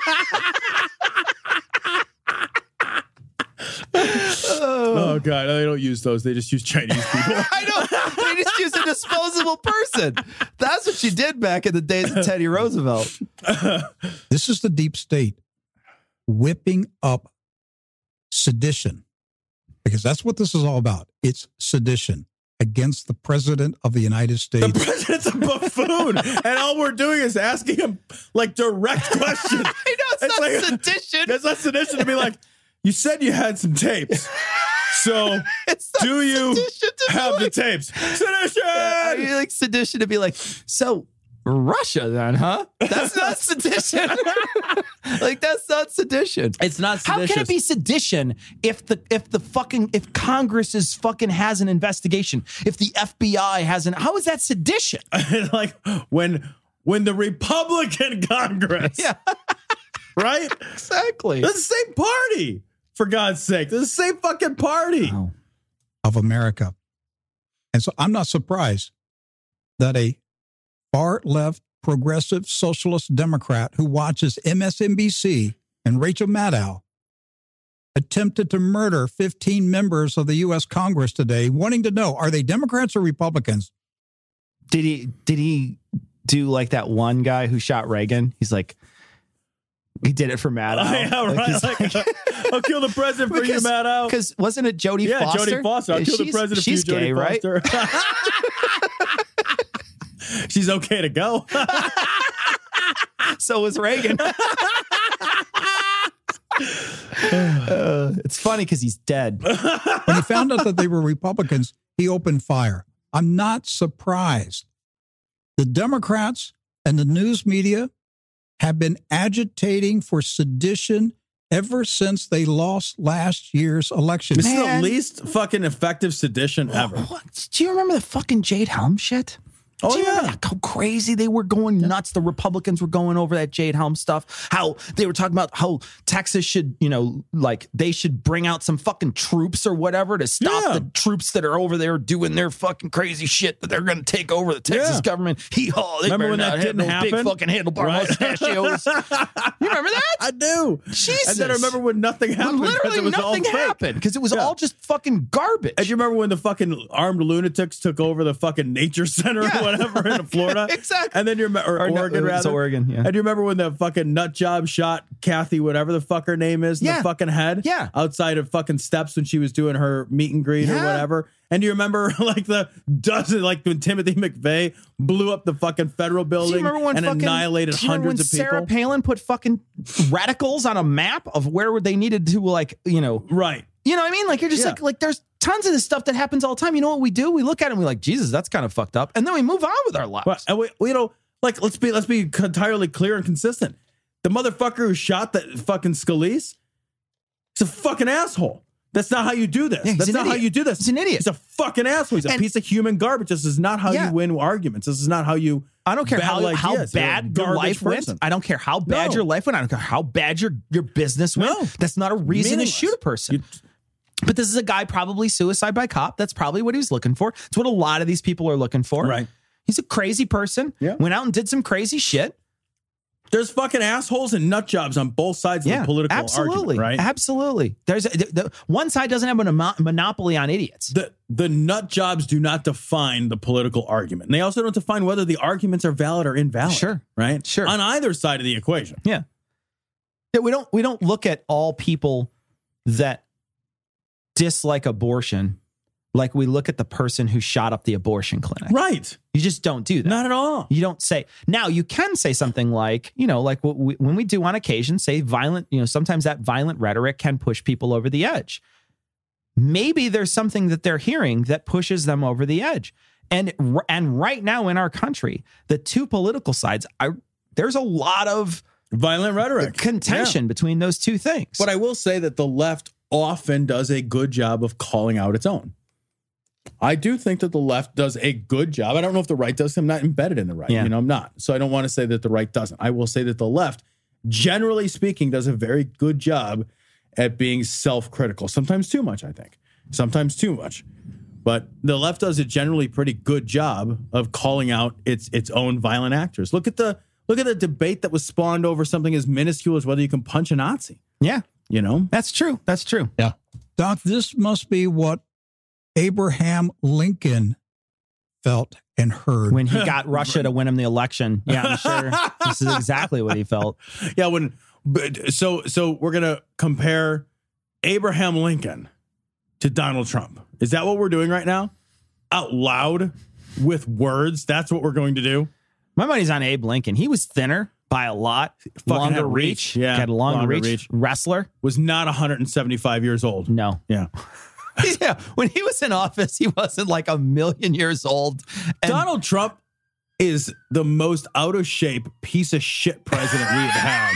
Oh god, they don't use those. They just use Chinese people. I know. They just use a disposable person. That's what you did back in the days of Teddy Roosevelt. This is the deep state whipping up sedition, because that's what this is all about. It's sedition against the president of the United States. The president's a buffoon, and all we're doing is asking him like direct questions. I know it's not like, sedition. It's not sedition to be like, you said you had some tapes. So do you have the tapes? Sedition! I like sedition to be like, so Russia then, huh? That's not sedition. Like, that's not sedition. It's not sedition. How can it be sedition if Congress has an investigation? If the FBI how is that sedition? Like when the Republican Congress. Yeah. Right? Exactly. They're the same party. For God's sake, they're the same fucking party of America. And so I'm not surprised that a far-left progressive socialist Democrat who watches MSNBC and Rachel Maddow attempted to murder 15 members of the U.S. Congress today, wanting to know, are they Democrats or Republicans? Did he do like that one guy who shot Reagan? He's like, he did it for Maddow. Oh, yeah, right. Like, I'll kill the president for you, Maddow. Because wasn't it Jodie Foster? Yeah, Jodie Foster. I'll kill the president for you, Jodie gay, Foster. Right? She's okay to go. So was Reagan. It's funny because he's dead. When he found out that they were Republicans, he opened fire. I'm not surprised. The Democrats and the news media have been agitating for sedition ever since they lost last year's election. This is the least fucking effective sedition ever. What? Do you remember the fucking Jade Helm shit? Oh, Do you remember yeah. how crazy they were going nuts? The Republicans were going over that Jade Helm stuff. How they were talking about how Texas should, like they should bring out some fucking troops or whatever to stop the troops that are over there doing their fucking crazy shit that they're going to take over the Texas government. Hee-haw. Remember when that didn't happen? Big fucking handlebar mustachios. You remember that? I do. Jesus. And then I remember when nothing happened. When because literally it was nothing all fake. happened because it was all just fucking garbage. And you remember when the fucking armed lunatics took over the fucking nature center or whatever in Florida? Exactly. And then you remember, or Oregon, no, rather. Oregon, yeah. And you remember when the fucking nut job shot Kathy, whatever the fuck her name is, in the fucking head? Yeah. Outside of fucking steps when she was doing her meet and greet or whatever. And you remember like when Timothy McVeigh blew up the fucking federal building and annihilated hundreds of people? Sarah Palin put fucking radicals on a map of where they needed to, Right. You know what I mean? Like, you're just like there's tons of this stuff that happens all the time. You know what we do? We look at it and we're like, Jesus, that's kind of fucked up. And then we move on with our lives. Well, and let's be entirely clear and consistent. The motherfucker who shot that fucking Scalise, he's a fucking asshole. That's not how you do this. That's not how you do this. He's an idiot. He's a fucking asshole. He's a piece of human garbage. This is not how you win arguments. This is not how you. I don't care how bad your life went. I don't care how bad your life went. I don't care how bad your business went. No. That's not a reason to shoot a person. But this is a guy probably suicide by cop. That's probably what he was looking for. It's what a lot of these people are looking for. Right. He's a crazy person. Yeah. Went out and did some crazy shit. There's fucking assholes and nut jobs on both sides of the political argument, right? Absolutely. There's one side doesn't have a monopoly on idiots. The nut jobs do not define the political argument. And they also don't define whether the arguments are valid or invalid. Sure. Right? Sure. On either side of the equation. Yeah. We don't look at all people that dislike abortion like we look at the person who shot up the abortion clinic. Right. You just don't do that. Not at all. You don't say. Now, you can say something like, like what when we do on occasion, say violent, sometimes that violent rhetoric can push people over the edge. Maybe there's something that they're hearing that pushes them over the edge. And right now in our country, the two political sides, there's a lot of violent rhetoric, contention between those two things. But I will say that the left often does a good job of calling out its own. I do think that the left does a good job. I don't know if the right does. I'm not embedded in the right. I'm not. So I don't want to say that the right doesn't. I will say that the left, generally speaking, does a very good job at being self-critical. Sometimes too much, I think. Sometimes too much. But the left does a generally pretty good job of calling out its own violent actors. Look at the debate that was spawned over something as minuscule as whether you can punch a Nazi. Yeah. That's true. That's true. Yeah. Doc, this must be what Abraham Lincoln felt and heard when he got Russia to win him the election. Yeah, I'm sure this is exactly what he felt. Yeah, so we're gonna compare Abraham Lincoln to Donald Trump. Is that what we're doing right now? Out loud with words? That's what we're going to do? My money's on Abe Lincoln. He was thinner by a lot. Longer reach. Yeah. Had a longer reach. Wrestler. Was not 175 years old. No. Yeah. Yeah, when he was in office, he wasn't like a million years old. And Donald Trump is the most out of shape piece of shit president we've had.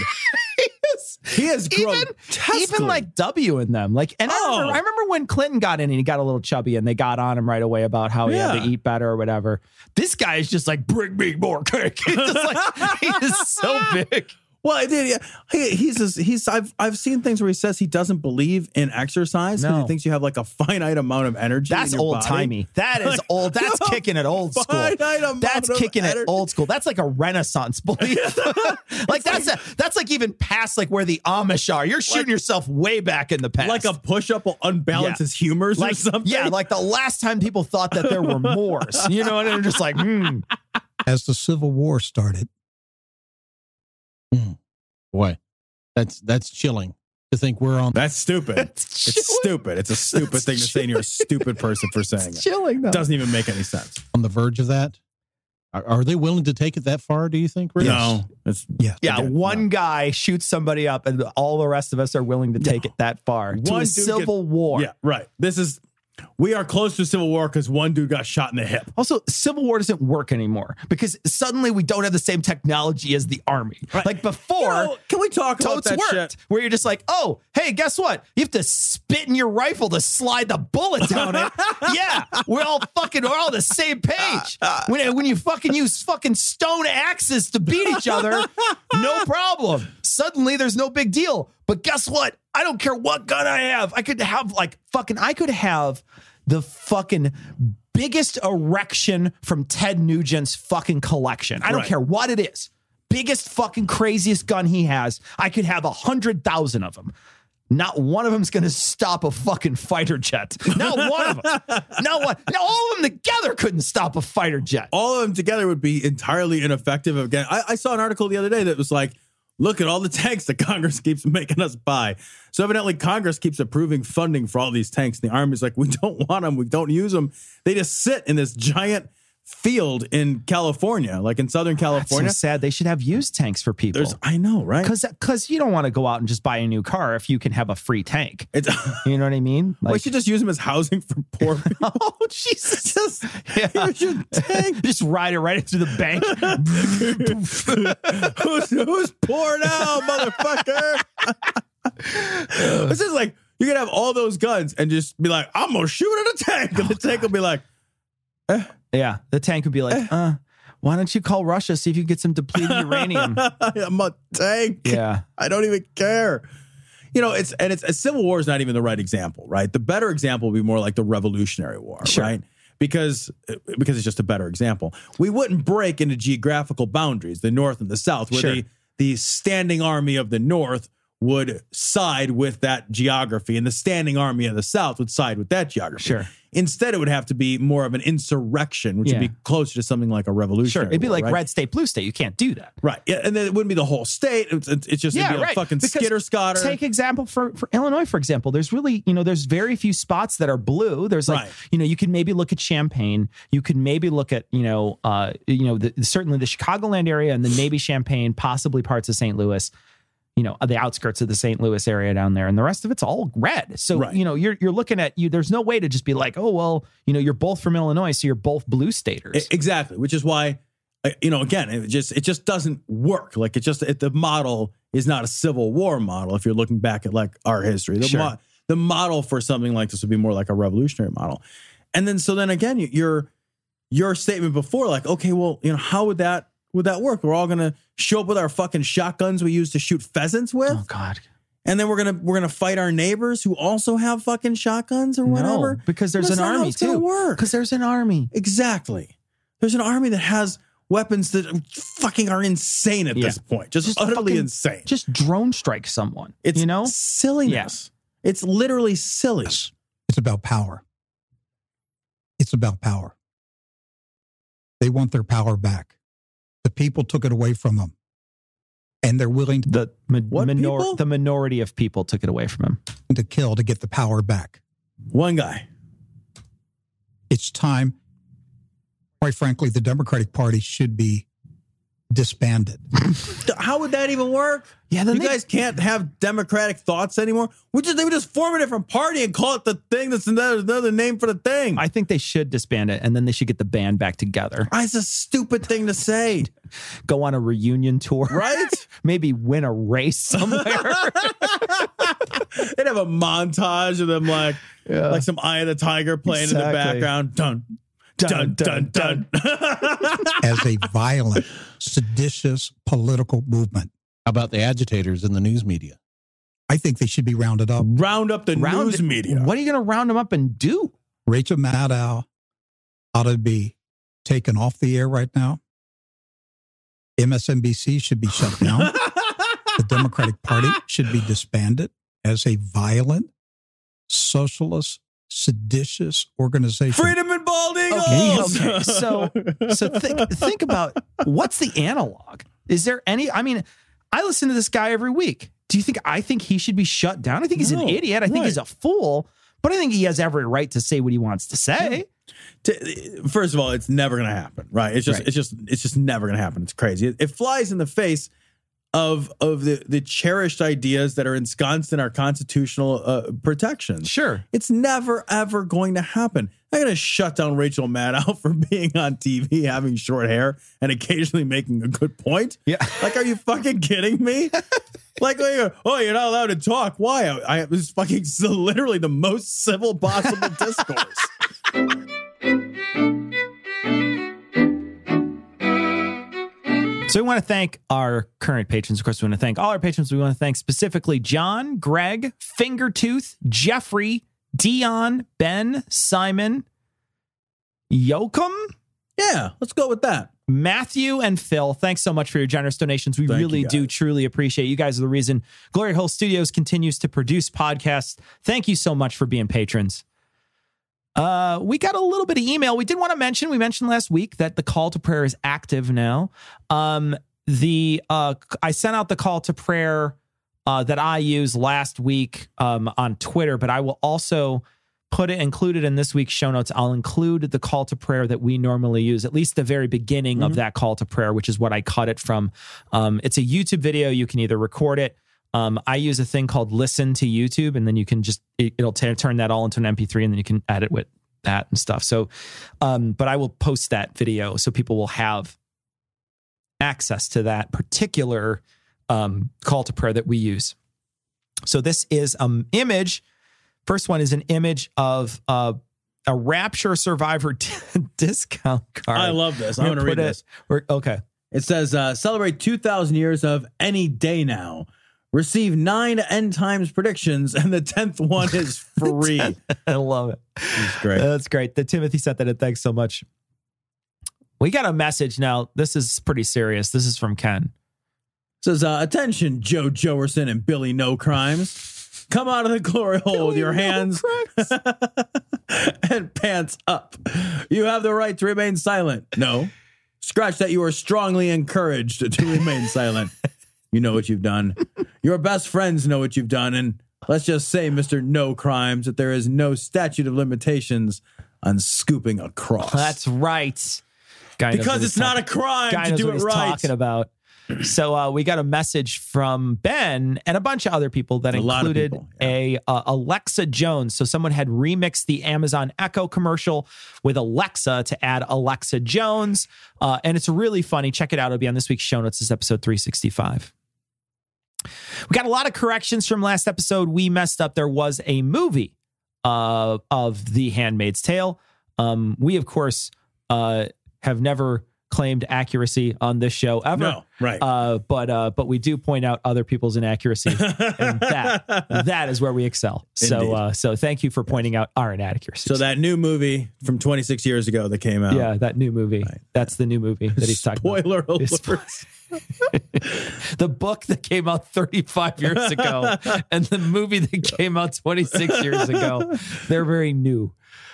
He has grown even like W in them. Like, and I remember when Clinton got in and he got a little chubby and they got on him right away about how he had to eat better or whatever. This guy is just like, bring me more cake. He's just like, he is so big. Well, I did. Yeah. I've seen things where he says he doesn't believe in exercise because he thinks you have like a finite amount of energy. That's old timey. That is old. That's kicking it old school. That's kicking it old school. That's like a Renaissance belief. Like that's like even past like where the Amish are. You're shooting yourself way back in the past. Like a push-up will unbalance his humors or something. Yeah, like the last time people thought that there were Moors. You know, and they're just like, As the Civil War started. Boy, that's chilling to think we're on. That's stupid. It's stupid. It's a stupid thing to say, and you're a stupid person for saying it. Chilling, though. It doesn't even make any sense. On the verge of that. Are they willing to take it that far, do you think? Rich? No. Yeah, one guy shoots somebody up, and all the rest of us are willing to take it that far. To a civil war. Yeah, right. This is We are close to civil war because one dude got shot in the hip. Also, civil war doesn't work anymore because suddenly we don't have the same technology as the army. Right. Like before, Can we talk about totes that worked, shit? where you're just like, oh, hey, guess what? You have to spit in your rifle to slide the bullet down it. Yeah, we're all on the same page. When you fucking use fucking stone axes to beat each other, no problem. Suddenly there's no big deal. But guess what? I don't care what gun I have. I could have the fucking biggest erection from Ted Nugent's fucking collection. I don't care what it is. Biggest fucking craziest gun he has. I could have 100,000 of them. Not one of them's going to stop a fucking fighter jet. Not one of them. Not one. Now, all of them together couldn't stop a fighter jet. All of them together would be entirely ineffective. Again, I saw an article the other day that was like, look at all the tanks that Congress keeps making us buy. So evidently Congress keeps approving funding for all these tanks. And the Army's like, we don't want them. We don't use them. They just sit in this giant field in California, like in Southern California. That's so sad. They should have used tanks for people. I know, right? Because you don't want to go out and just buy a new car if you can have a free tank. You know what I mean? Like, we should just use them as housing for poor people. Oh, Jesus. Here's your tank. Just ride it right into the bank. who's poor now, motherfucker? This is like, you could have all those guns and just be like, I'm going to shoot at a tank. And the tank will be like, Yeah, the tank would be like, why don't you call Russia, see if you can get some depleted uranium? I'm a tank. Yeah. I don't even care. You know, it's a civil war is not even the right example, right? The better example would be more like the Revolutionary War, right? Because it's just a better example. We wouldn't break into geographical boundaries, the North and the South, where the standing army of the North would side with that geography and the standing army of the South would side with that geography. Sure. Instead, it would have to be more of an insurrection, which would be closer to something like a revolutionary It'd be war, like right? red state, blue state. You can't do that. Right. Yeah, and then it wouldn't be the whole state. It's just it'd be a fucking skitter-scotter. Take example for Illinois, for example. There's really, there's very few spots that are blue. There's like, you could maybe look at Champaign. You could maybe look at, certainly the Chicagoland area and then maybe Champaign, possibly parts of St. Louis. The outskirts of the St. Louis area down there, and the rest of it's all red. So, you're looking at there's no way to just be like, oh, well, you're both from Illinois, so you're both blue staters. Exactly. Which is why, again, it just doesn't work. Like the model is not a Civil War model. If you're looking back at like our history, the model for something like this would be more like a revolutionary model. And then again, your statement before, like, okay, well, how would that work? We're all going to show up with our fucking shotguns we used to shoot pheasants with. Oh God. And then we're going to fight our neighbors who also have fucking shotguns or whatever. No, because there's an army too. Because there's an army. Exactly. There's an army that has weapons that fucking are insane at this point. Just utterly insane. Just drone strike someone. It's silliness. Yeah. It's literally silly. It's about power. It's about power. They want their power back. The people took it away from them. And they're willing to... The minority of people took it away from him. To kill to get the power back. One guy. It's time. Quite frankly, the Democratic Party should be disbanded. How would that even work? Yeah, you guys can't have democratic thoughts anymore. They would just form a different party and call it the thing that's another name for the thing. I think they should disband it, and then they should get the band back together. It's a stupid thing to say. Go on a reunion tour, right? Maybe win a race somewhere. They'd have a montage of them like some Eye of the Tiger playing in the background. Dun. Dun, dun, dun. As a violent, seditious political movement. How about the agitators in the news media? I think they should be rounded up. Round up the news media. What are you going to round them up and do? Rachel Maddow ought to be taken off the air right now. MSNBC should be shut down. The Democratic Party should be disbanded as a violent, socialist, seditious organization. Freedom and bald eagles. Okay. So think about what's the analog? Is there any? I mean, I listen to this guy every week. Do you think I think he should be shut down? I think he's an idiot. I think he's a fool. But I think he has every right to say what he wants to say. First of all, it's never going to happen, right? It's just never going to happen. It's crazy. It flies in the face of the cherished ideas that are ensconced in our constitutional protections. Sure. It's never, ever going to happen. I'm going to shut down Rachel Maddow for being on TV, having short hair, and occasionally making a good point. Yeah. Like, are you fucking kidding me? Like, oh, you're not allowed to talk. Why? I was fucking literally the most civil possible discourse. So we want to thank our current patrons. Of course, we want to thank all our patrons. We want to thank specifically John, Greg, Fingertooth, Jeffrey, Dion, Ben, Simon, Yoakum. Yeah, let's go with that. Matthew and Phil, thanks so much for your generous donations. We really do truly appreciate you guys are the reason Glory Hole Studios continues to produce podcasts. Thank you so much for being patrons. We got a little bit of email. We did want to mention, we mentioned last week that the call to prayer is active now. I sent out the call to prayer that I used last week on Twitter, but I will also include it in this week's show notes. I'll include the call to prayer that we normally use, at least the very beginning of that call to prayer, which is what I cut it from. It's a YouTube video. You can either record it. I use a thing called Listen to YouTube, and then you can just, it'll turn that all into an MP3, and then you can edit with that and stuff. So, but I will post that video so people will have access to that particular call to prayer that we use. So this is an image. First one is an image of a Rapture Survivor discount card. I love this. I'm going to read this. Okay. It says, celebrate 2,000 years of Any Day Now. Receive 9 end times predictions, and the 10th one is free. I love it. That's great. That's great. The Timothy sent that in. Thanks so much. We got a message now. This is pretty serious. This is from Ken. It says, attention, Joe Joerson and Billy No Crimes. Come out of the glory hole with your hands and pants up. You have the right to remain silent. No. Scratch that you are strongly encouraged to remain silent. You know what you've done. Your best friends know what you've done. And let's just say, Mr. No Crimes, that there is no statute of limitations on scooping a cross. That's right. Because it's not a crime to do it right. Talking about. So we got a message from Ben and a bunch of other people that included a Alexa Jones. So someone had remixed the Amazon Echo commercial with Alexa to add Alexa Jones. And it's really funny. Check it out. It'll be on this week's show notes. It's episode 365. We got a lot of corrections from last episode. We messed up. There was a movie of The Handmaid's Tale. We, of course, have never claimed accuracy on this show ever. No, right. But we do point out other people's inaccuracy, and that is where we excel. So thank you for pointing out our inaccuracies. So that new movie from 26 years ago that came out. Yeah, that new movie. Right. That's the new movie that he's talking about. Spoiler alert. The book that came out 35 years ago and the movie that came out 26 years ago. They're very new.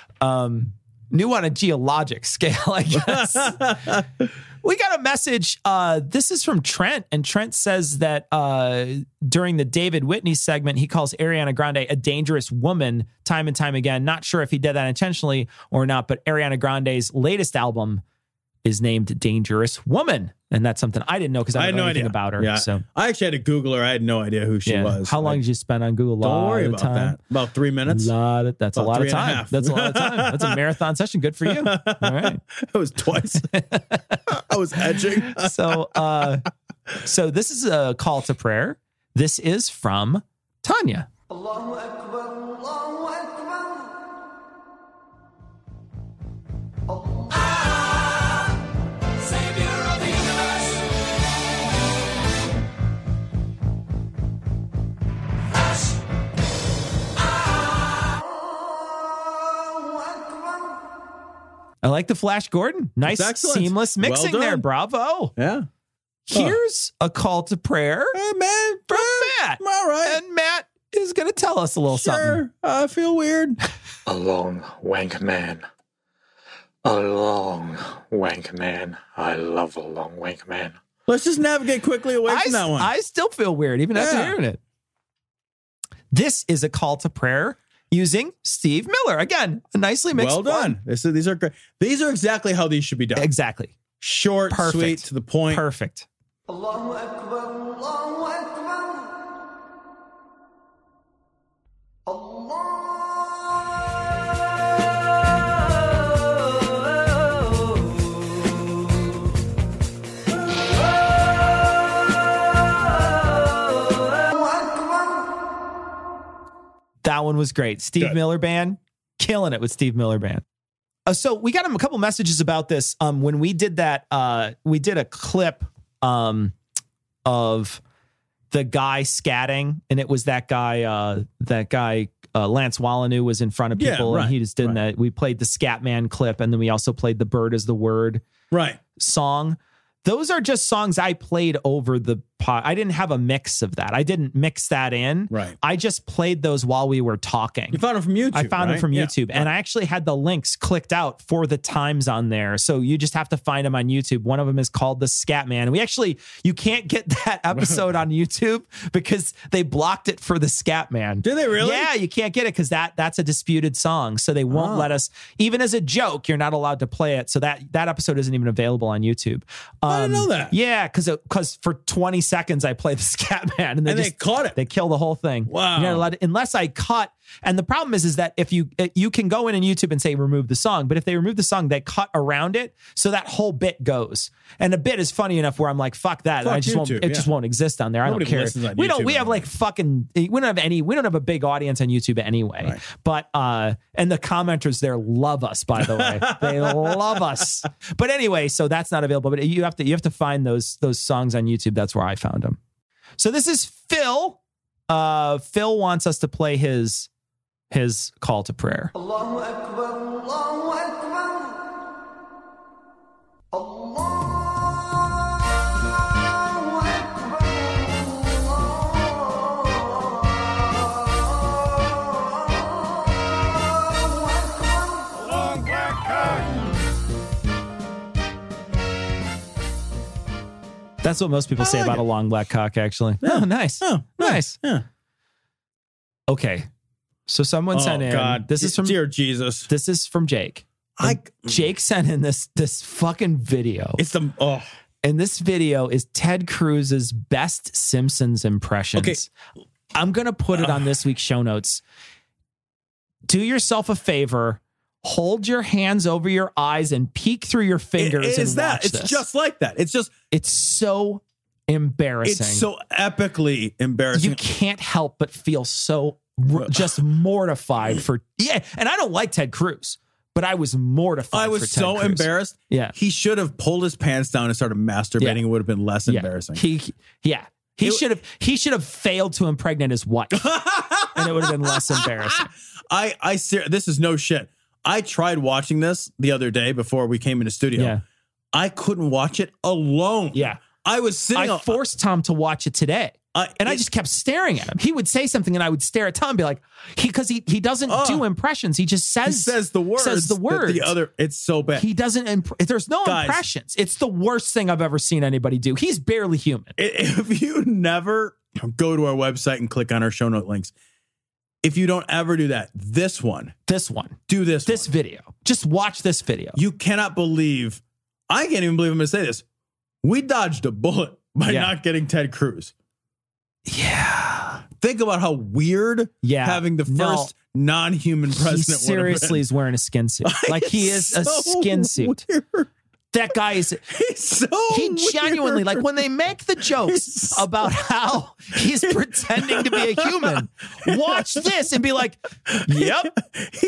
New on a geologic scale, I guess. We got a message. This is from Trent, and Trent says that during the David Whitney segment, he calls Ariana Grande a dangerous woman time and time again. Not sure if he did that intentionally or not, but Ariana Grande's latest album is named Dangerous Woman. And that's something I didn't know because I didn't know anything about her. Yeah. So I actually had to Google her. I had no idea who she was. How long did you spend on Google? Don't worry about that. About 3 minutes. That's a lot of time. That's a lot of time. That's a marathon session. Good for you. All right. It was twice. I was edging. So this is a call to prayer. This is from Tanya. Allahu Akbar, Allahu Akbar. Savior of the universe. I like the Flash Gordon. Nice, seamless mixing there. Bravo. Yeah. Here's a call to prayer. Hey, man. From Matt. All right. And Matt is going to tell us a little something. I feel weird. A long wank man. A long wank man. I love a long wank man. Let's just navigate quickly away from that one. I still feel weird, even after hearing it. This is a call to prayer using Steve Miller. Again, a nicely mixed Well done. These are great. These are exactly how these should be done. Exactly. Short, sweet, to the point. Perfect. Allahu Akbar, Allahu Akbar. That one was great. Steve Miller Band, killing it with Steve Miller Band. So we got him a couple messages about this. When we did that, we did a clip of the guy scatting, and it was that guy, Lance Wallanu was in front of people, and he just did that. We played the Scat Man clip, and then we also played the Bird is the Word song. Those are just songs I played over the pod. I didn't have a mix of that. I didn't mix that in. Right. I just played those while we were talking. You found them from YouTube. I found them from right? YouTube. Yeah. And I actually had the links clicked out for the times on there. So you just have to find them on YouTube. One of them is called The Scat Man. You can't get that episode on YouTube because they blocked it for The Scat Man. Did they really? Yeah, you can't get it because that's a disputed song. So they won't let us, even as a joke, you're not allowed to play it. So that episode isn't even available on YouTube. I didn't know that. Yeah, because for 20 seconds I played The Scat Man, and they caught it. They kill the whole thing. Wow. You're not allowed to, unless I cut. And the problem is that if you can go in YouTube and say remove the song, but if they remove the song, they cut around it, so that whole bit goes. And a bit is funny enough where I'm like, fuck that. Fuck I just YouTube, won't. It just won't exist on there. Nobody I don't care. listens on We don't. YouTube We have anymore. like fucking. We don't have a big audience on YouTube anyway. Right. But and the commenters there love us. By the way, they love us. But anyway, so that's not available. But you have to find those songs on YouTube. That's where I found them. So this is Phil. Phil wants us to play his call to prayer. Allahu Akbar, Allahu Akbar. Allahu Akbar, Long black cock. That's what most people say about a long black cock, actually. Yeah. Oh, nice. Oh, nice. Yeah. Okay. So someone sent in. God. This is from Dear Jesus. This is from Jake. Jake sent in this fucking video. It's the and this video is Ted Cruz's best Simpsons impressions. Okay. I'm gonna put it on this week's show notes. Do yourself a favor. Hold your hands over your eyes and peek through your fingers. It's and watch It's this. just like that. It's so embarrassing. It's so epically embarrassing. You can't help but feel so just mortified for and I don't like Ted Cruz, but I was mortified. I was for Ted so Cruz. embarrassed. Yeah, he should have pulled his pants down and started masturbating. Yeah. It would have been less embarrassing. He should have failed to impregnate his wife, and it would have been less embarrassing. This is no shit. I tried watching this the other day before we came into studio. Yeah. I couldn't watch it alone. Yeah. I was sitting. I forced Tom to watch it today. I just kept staring at him. He would say something and I would stare at Tom and be like, because he doesn't do impressions. He just says the words. It's so bad. He doesn't, there's no impressions. It's the worst thing I've ever seen anybody do. He's barely human. If you never go to our website and click on our show note links, if you don't ever do that, this one, do this video. Just watch this video. You cannot believe, I can't even believe I'm going to say this. We dodged a bullet by not getting Ted Cruz. Yeah. Think about how weird having the first non-human president He seriously is wearing a skin suit. Like he is a skin suit. Weird. That guy is he genuinely weird. like when they make the jokes about how he's pretending to be a human, watch this and be like, yep.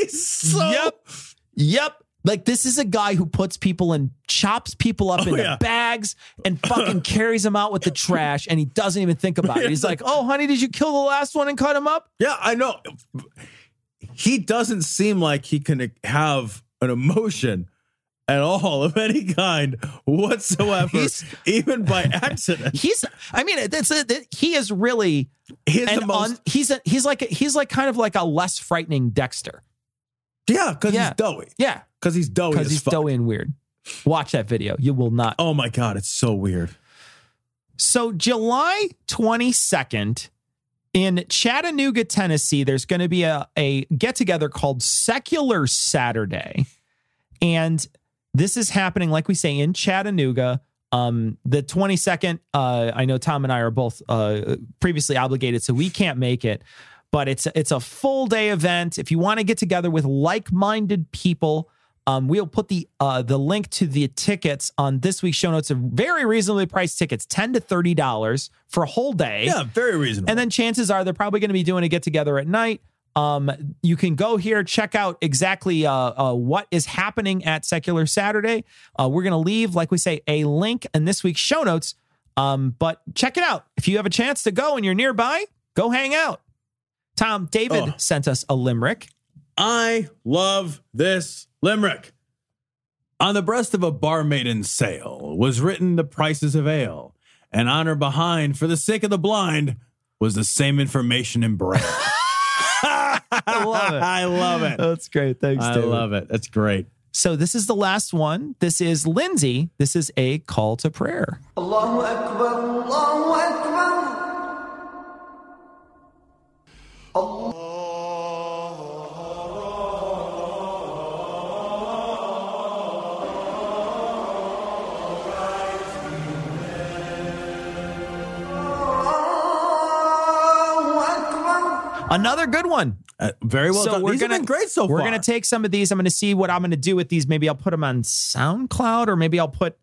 Yep. Like this is a guy who puts people and chops people up into bags and fucking carries them out with the trash, and he doesn't even think about it. He's like, "Oh, honey, did you kill the last one and cut him up?" Yeah, I know. He doesn't seem like he can have an emotion at all of any kind whatsoever, even by accident. He is really he's like kind of like a less frightening Dexter. Yeah, because he's doughy. Yeah. Because he's doughy. Because he's doughy and weird. Watch that video. You will not. Oh my God, it's so weird. So July 22nd in Chattanooga, Tennessee, there's going to be a get-together called Secular Saturday. And this is happening, like we say, in Chattanooga The 22nd, I know Tom and I are both previously obligated, so we can't make it. But it's a full day event. If you want to get together with like-minded people, we'll put the link to the tickets on this week's show notes. Of very reasonably priced tickets, $10 to $30 for a whole day. Yeah, very reasonable. And then chances are they're probably going to be doing a get-together at night. You can go here, check out exactly what is happening at Secular Saturday. We're going to leave, like we say, a link in this week's show notes. But check it out. If you have a chance to go and you're nearby, go hang out. Tom, David sent us a limerick. I love this limerick. On the breast of a barmaiden's sail was written the prices of ale, and on her behind, for the sake of the blind, was the same information in braille. I love it. I love it. That's great. Thanks, I David. love it. That's great. So this is the last one. This is Lindsay. This is a call to prayer. Allahu Akbar, Allahu Akbar. Another good one. Very well done. We're These have been great so We're far. going to take some of these. I'm going to see what I'm going to do with these. Maybe I'll put them on SoundCloud, or maybe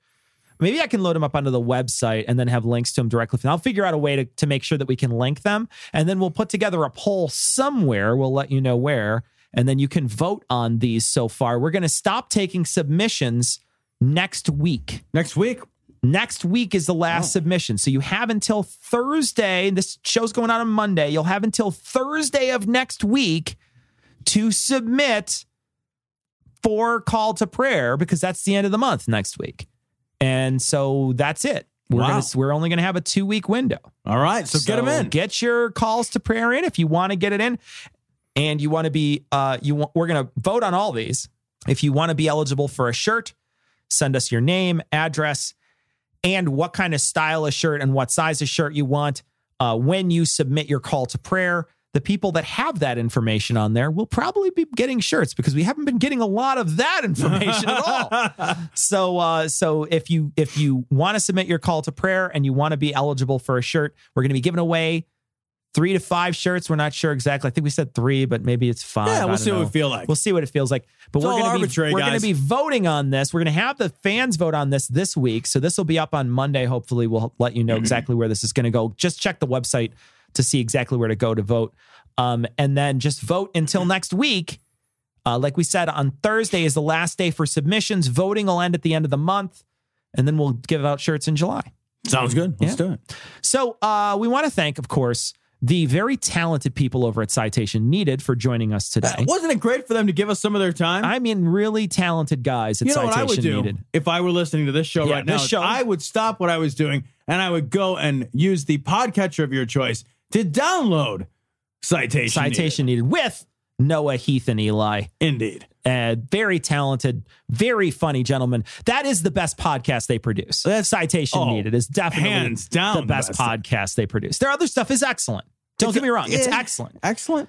I can load them up onto the website and then have links to them directly. I'll figure out a way to make sure that we can link them. And then we'll put together a poll somewhere. We'll let you know where. And then you can vote on these so far. We're going to stop taking submissions next week. Next week? Next week is the last submission. So you have until Thursday. This show's going out on Monday. You'll have until Thursday of next week to submit for Call to Prayer, because that's the end of the month next week. And so that's it. We're only going to have a 2-week window. All right. So get them in. Get your calls to prayer in if you want to get it in. And you want to be, we're going to vote on all these. If you want to be eligible for a shirt, send us your name, address, and what kind of style of shirt and what size of shirt you want. When you submit your call to prayer, the people that have that information on there will probably be getting shirts, because we haven't been getting a lot of that information at all. So if you want to submit your call to prayer and you want to be eligible for a shirt, we're going to be giving away 3 to 5 shirts. We're not sure exactly. I think we said 3, but maybe it's 5. Yeah, we'll see what it feels like. We'll see what it feels like. But It's all arbitrary, we're going to be voting on this. We're going to have the fans vote on this week. So this will be up on Monday. Hopefully we'll let you know exactly where this is going to go. Just check the website to see exactly where to go to vote. And then just vote until next week. Like we said, on Thursday is the last day for submissions. Voting will end at the end of the month, and then we'll give out shirts in July. Sounds good. Let's do it. So we want to thank, of course, the very talented people over at Citation Needed for joining us today. Wasn't it great for them to give us some of their time? I mean, really talented guys at Citation what I would do Needed. if I were listening to this show right now? I would stop what I was doing and I would go and use the podcatcher of your choice to download Citation Needed with Noah, Heath, and Eli. Indeed. Very talented, very funny gentlemen. That is the best podcast they produce. Citation Needed is definitely hands down the best podcast they produce. Their other stuff is excellent. Don't get me wrong. It's excellent. Excellent.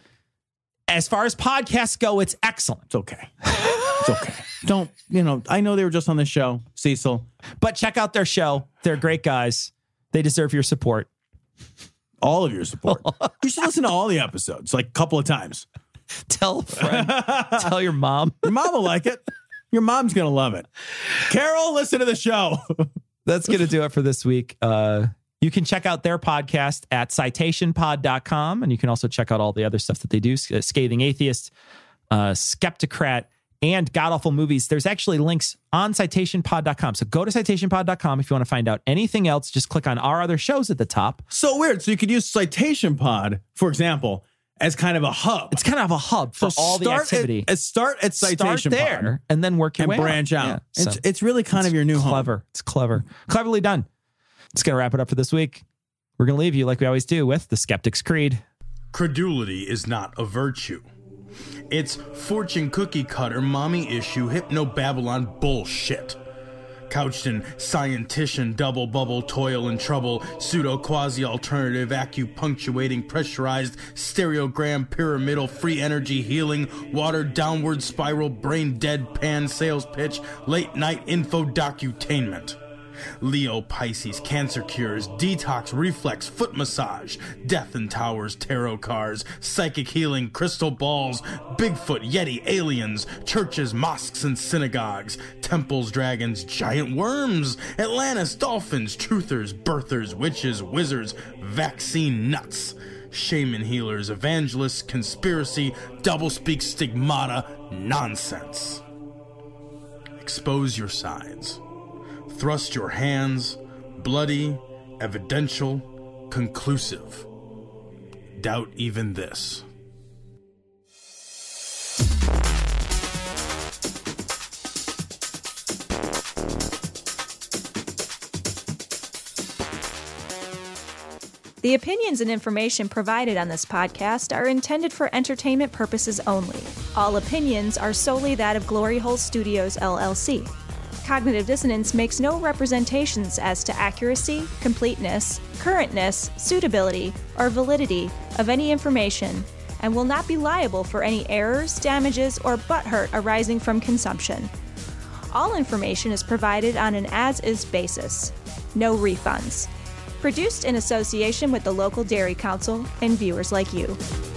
As far as podcasts go, it's excellent. It's okay. It's okay. Don't, I know they were just on the show, Cecil. But check out their show. They're great guys. They deserve your support. All of your support. You should listen to all the episodes, like a couple of times. Tell a friend. Tell your mom. Your mom will like it. Your mom's going to love it. Carol, listen to the show. That's going to do it for this week. You can check out their podcast at citationpod.com. And you can also check out all the other stuff that they do. Scathing Atheist, Skeptocrat, and God Awful Movies. There's actually links on citationpod.com. So go to citationpod.com if you want to find out anything else. Just click on our other shows at the top. So weird. So you could use Citation Pod, for example, as kind of a hub. It's kind of a hub for all the activity. Start at Citation Start there Pod and then work your and way branch out. Yeah, It's really kind of your new clever. home. It's clever. Cleverly done. It's going to wrap it up for this week. We're going to leave you like we always do with the Skeptic's Creed. Credulity is not a virtue. It's fortune cookie cutter, mommy issue, hypno-Babylon bullshit. Couched in scientician, double bubble, toil and trouble, pseudo quasi-alternative, acupunctuating, pressurized, stereogram, pyramidal, free energy healing, watered downward spiral, brain dead pan sales pitch, late night info docutainment. Leo Pisces, cancer cures, detox, reflex, foot massage, death and towers, tarot cards, psychic healing, crystal balls, Bigfoot, Yeti, aliens, churches, mosques and synagogues, temples, dragons, giant worms, Atlantis, dolphins, truthers, birthers, witches, wizards, vaccine nuts, shaman healers, evangelists, conspiracy, doublespeak, stigmata, nonsense. Expose your sides. Thrust your hands, bloody, evidential, conclusive. Doubt even this. The opinions and information provided on this podcast are intended for entertainment purposes only. All opinions are solely that of Glory Hole Studios, LLC. Cognitive Dissonance makes no representations as to accuracy, completeness, currentness, suitability, or validity of any information, and will not be liable for any errors, damages, or butthurt arising from consumption. All information is provided on an as-is basis. No refunds. Produced in association with the local Dairy Council and viewers like you.